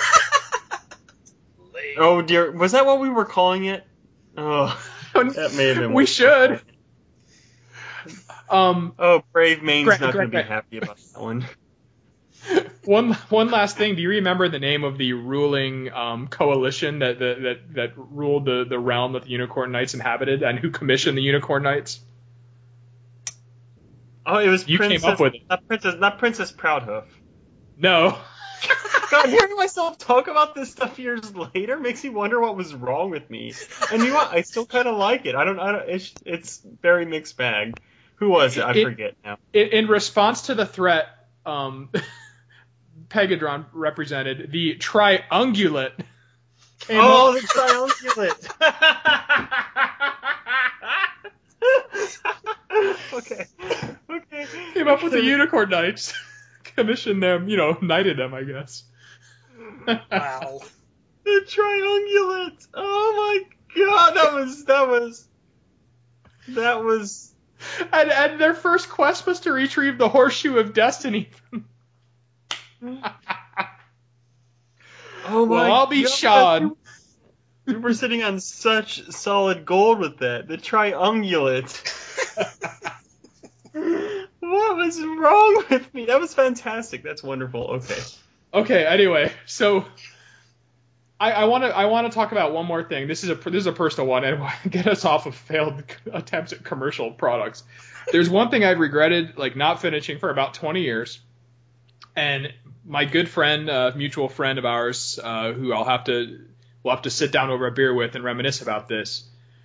C: Oh dear, was that what we were calling it? Oh, that may have been.
A: We should.
C: Brave Maine's not going to be happy about that one.
A: One last thing. Do you remember the name of the ruling coalition that ruled the realm that the Unicorn Knights inhabited, and who commissioned the Unicorn Knights?
C: Oh, it was
A: you came up with it.
C: Not Princess Proudhoof.
A: No.
C: God, hearing myself talk about this stuff years later makes me wonder what was wrong with me. And you know what? I still kind of like it. I don't. It's very mixed bag. Who was it? I forget now.
A: In response to the threat, Pegadron represented the Triungulate.
C: The Triungulate. Okay.
A: Came up with the Unicorn Knights. Commissioned them, knighted them, I guess.
B: Wow.
C: The Triungulate. Oh my god, that was.
A: And their first quest was to retrieve the Horseshoe of Destiny.
C: Oh my!
A: Well, I'll be shod.
C: We were sitting on such solid gold with that. The Triungulate. What was wrong with me? That was fantastic. That's wonderful. Okay.
A: Anyway, so I want to talk about one more thing. This is a personal one, and get us off of failed attempts at commercial products. There's one thing I've regretted, like not finishing for about 20 years, and my good friend, mutual friend of ours, who we'll have to sit down over a beer with and reminisce about this.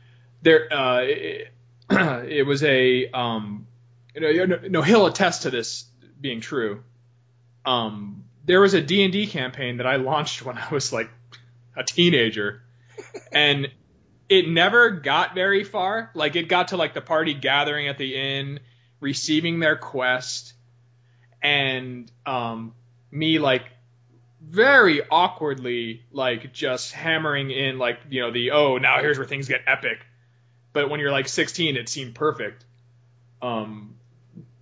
A: It was a he'll attest to this being true. There was a D&D campaign that I launched when I was like a teenager, and it never got very far. Like it got to like the party gathering at the inn, receiving their quest, and me like very awkwardly like just hammering in like now here's where things get epic. But when you're like 16, it seemed perfect.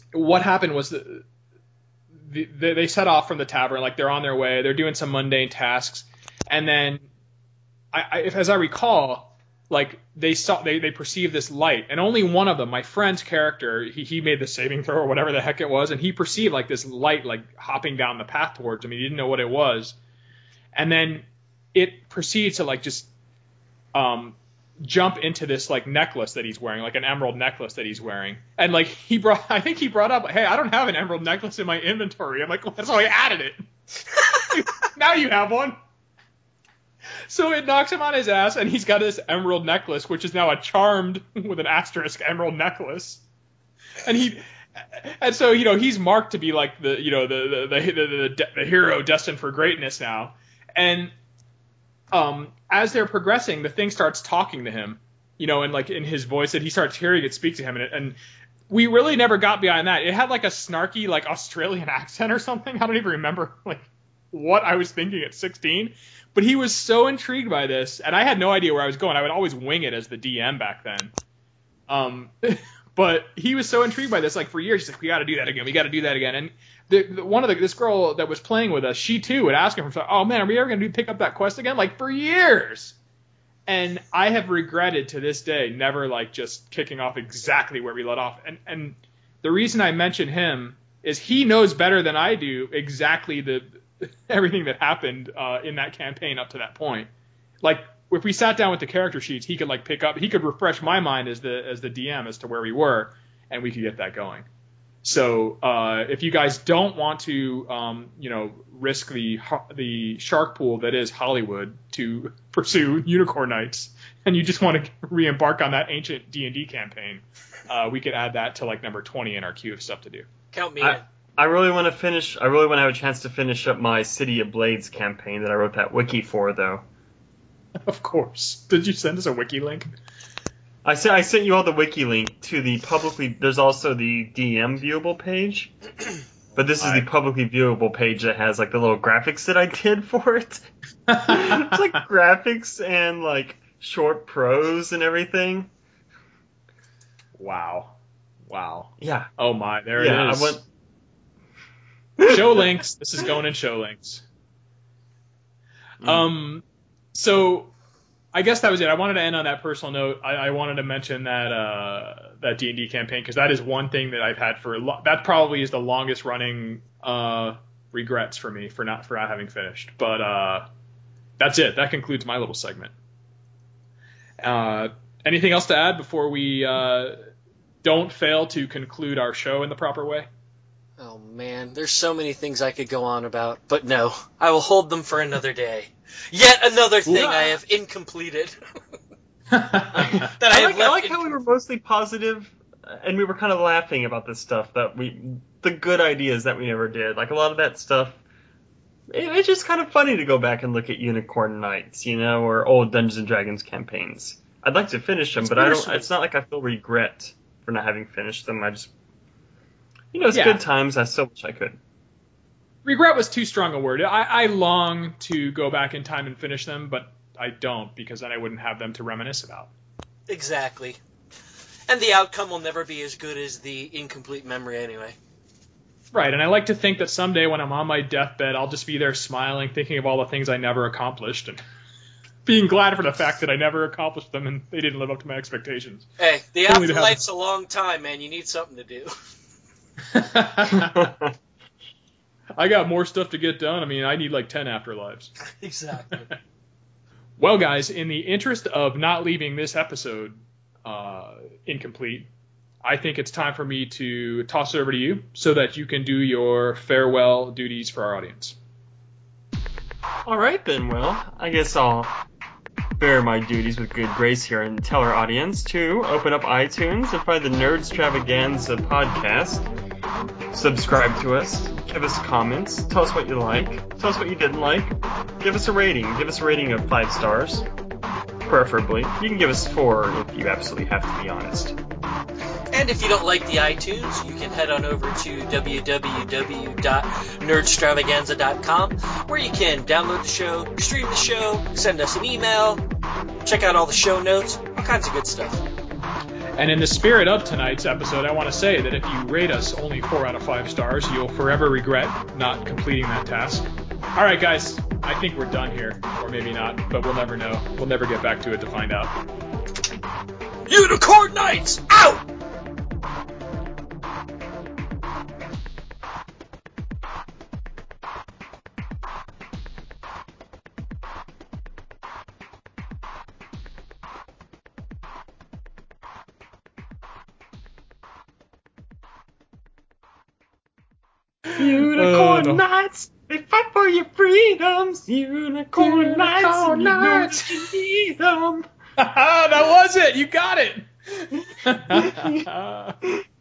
A: what happened was they set off from the tavern, like they're on their way, they're doing some mundane tasks, and then as I recall, like they perceived this light, and only one of them, my friend's character, he made the saving throw or whatever the heck it was, and he perceived like this light like hopping down the path towards him. He didn't know what it was, and then it proceeds to like just jump into this like necklace that he's wearing, like an emerald necklace that he's wearing, and like I think he brought up, hey, I don't have an emerald necklace in my inventory. I'm like, well, that's why I added it. Now you have one. So it knocks him on his ass, and he's got this emerald necklace, which is now a charmed with an asterisk emerald necklace, and so he's marked to be like the hero destined for greatness now, and as they're progressing, the thing starts talking to him, and like in his voice, and he starts hearing it speak to him, and we really never got behind that. It had like a snarky like Australian accent or something. I don't even remember like what I was thinking at 16, but he was so intrigued by this, and I had no idea where I was going. I would always wing it as the DM back then. But he was so intrigued by this, like for years, he's like, we got to do that again. We got to do that again. And this girl that was playing with us, she too would ask him, oh man, are we ever going to pick up that quest again? Like for years. And I have regretted to this day never like just kicking off exactly where we let off. And the reason I mention him is he knows better than I do exactly everything that happened in that campaign up to that point. Like if we sat down with the character sheets, he could like he could refresh my mind as the DM as to where we were, and we could get that going. So if you guys don't want to risk the shark pool that is Hollywood to pursue Unicorn Knights, and you just want to re-embark on that ancient D&D campaign, we could add that to like number 20 in our queue of stuff to do.
B: Count me in.
C: I really want to have a chance to finish up my City of Blades campaign that I wrote that wiki for, though.
A: Of course. Did you send us a wiki link?
C: I sent you all the wiki link to the publicly. There's also the DM viewable page, but this is the publicly viewable page that has like the little graphics that I did for it. It's like graphics and like short prose and everything.
A: Wow.
C: Yeah.
A: Oh my, there it is. Show links. This is going in show links. So I guess that was it. I wanted to end on that personal note. I wanted to mention that D&D campaign, because that is one thing that I've had that probably is the longest running regrets for me for not having finished. But that's it. That concludes my little segment. Anything else to add before we don't fail to conclude our show in the proper way?
B: Oh man, there's so many things I could go on about, but no, I will hold them for another day. Yet another thing I have incompleted.
C: I like how we were mostly positive, and we were kind of laughing about the stuff the good ideas that we never did. Like a lot of that stuff, it's just kind of funny to go back and look at Unicorn Knights, or old Dungeons and Dragons campaigns. I'd like to finish them, but it's not like I feel regret for not having finished them. I just, it's good times. I still wish I could.
A: Regret was too strong a word. I long to go back in time and finish them, but I don't, because then I wouldn't have them to reminisce about.
B: Exactly. And the outcome will never be as good as the incomplete memory anyway.
A: Right, and I like to think that someday when I'm on my deathbed, I'll just be there smiling, thinking of all the things I never accomplished, and being glad for the fact that I never accomplished them and they didn't live up to my expectations.
B: Hey, the afterlife's a long time, man. You need something to do.
A: I got more stuff to get done. I mean, I need like 10 afterlives.
B: Exactly.
A: Well, guys, in the interest of not leaving this episode incomplete, I think it's time for me to toss it over to you so that you can do your farewell duties for our audience.
C: All right, then. Well, I guess I'll bear my duties with good grace here and tell our audience to open up iTunes and find the Nerdstravaganza podcast. Subscribe to us. Give us comments. Tell us what you like. Tell us what you didn't like. Give us a rating. Give us a rating of 5 stars, preferably. You can give us 4 if you absolutely have to be honest.
B: And if you don't like the iTunes, you can head on over to www.nerdstravaganza.com, where you can download the show, stream the show, send us an email, check out all the show notes, all kinds of good stuff.
A: And in the spirit of tonight's episode, I want to say that if you rate us only 4 out of 5 stars, you'll forever regret not completing that task. All right, guys, I think we're done here. Or maybe not, but we'll never know. We'll never get back to it to find out.
B: Unicorn Knights, out!
C: Unicorn Knights, they fight for your freedoms. Unicorn Knights, and you know that you need them.
A: That was it. You got it.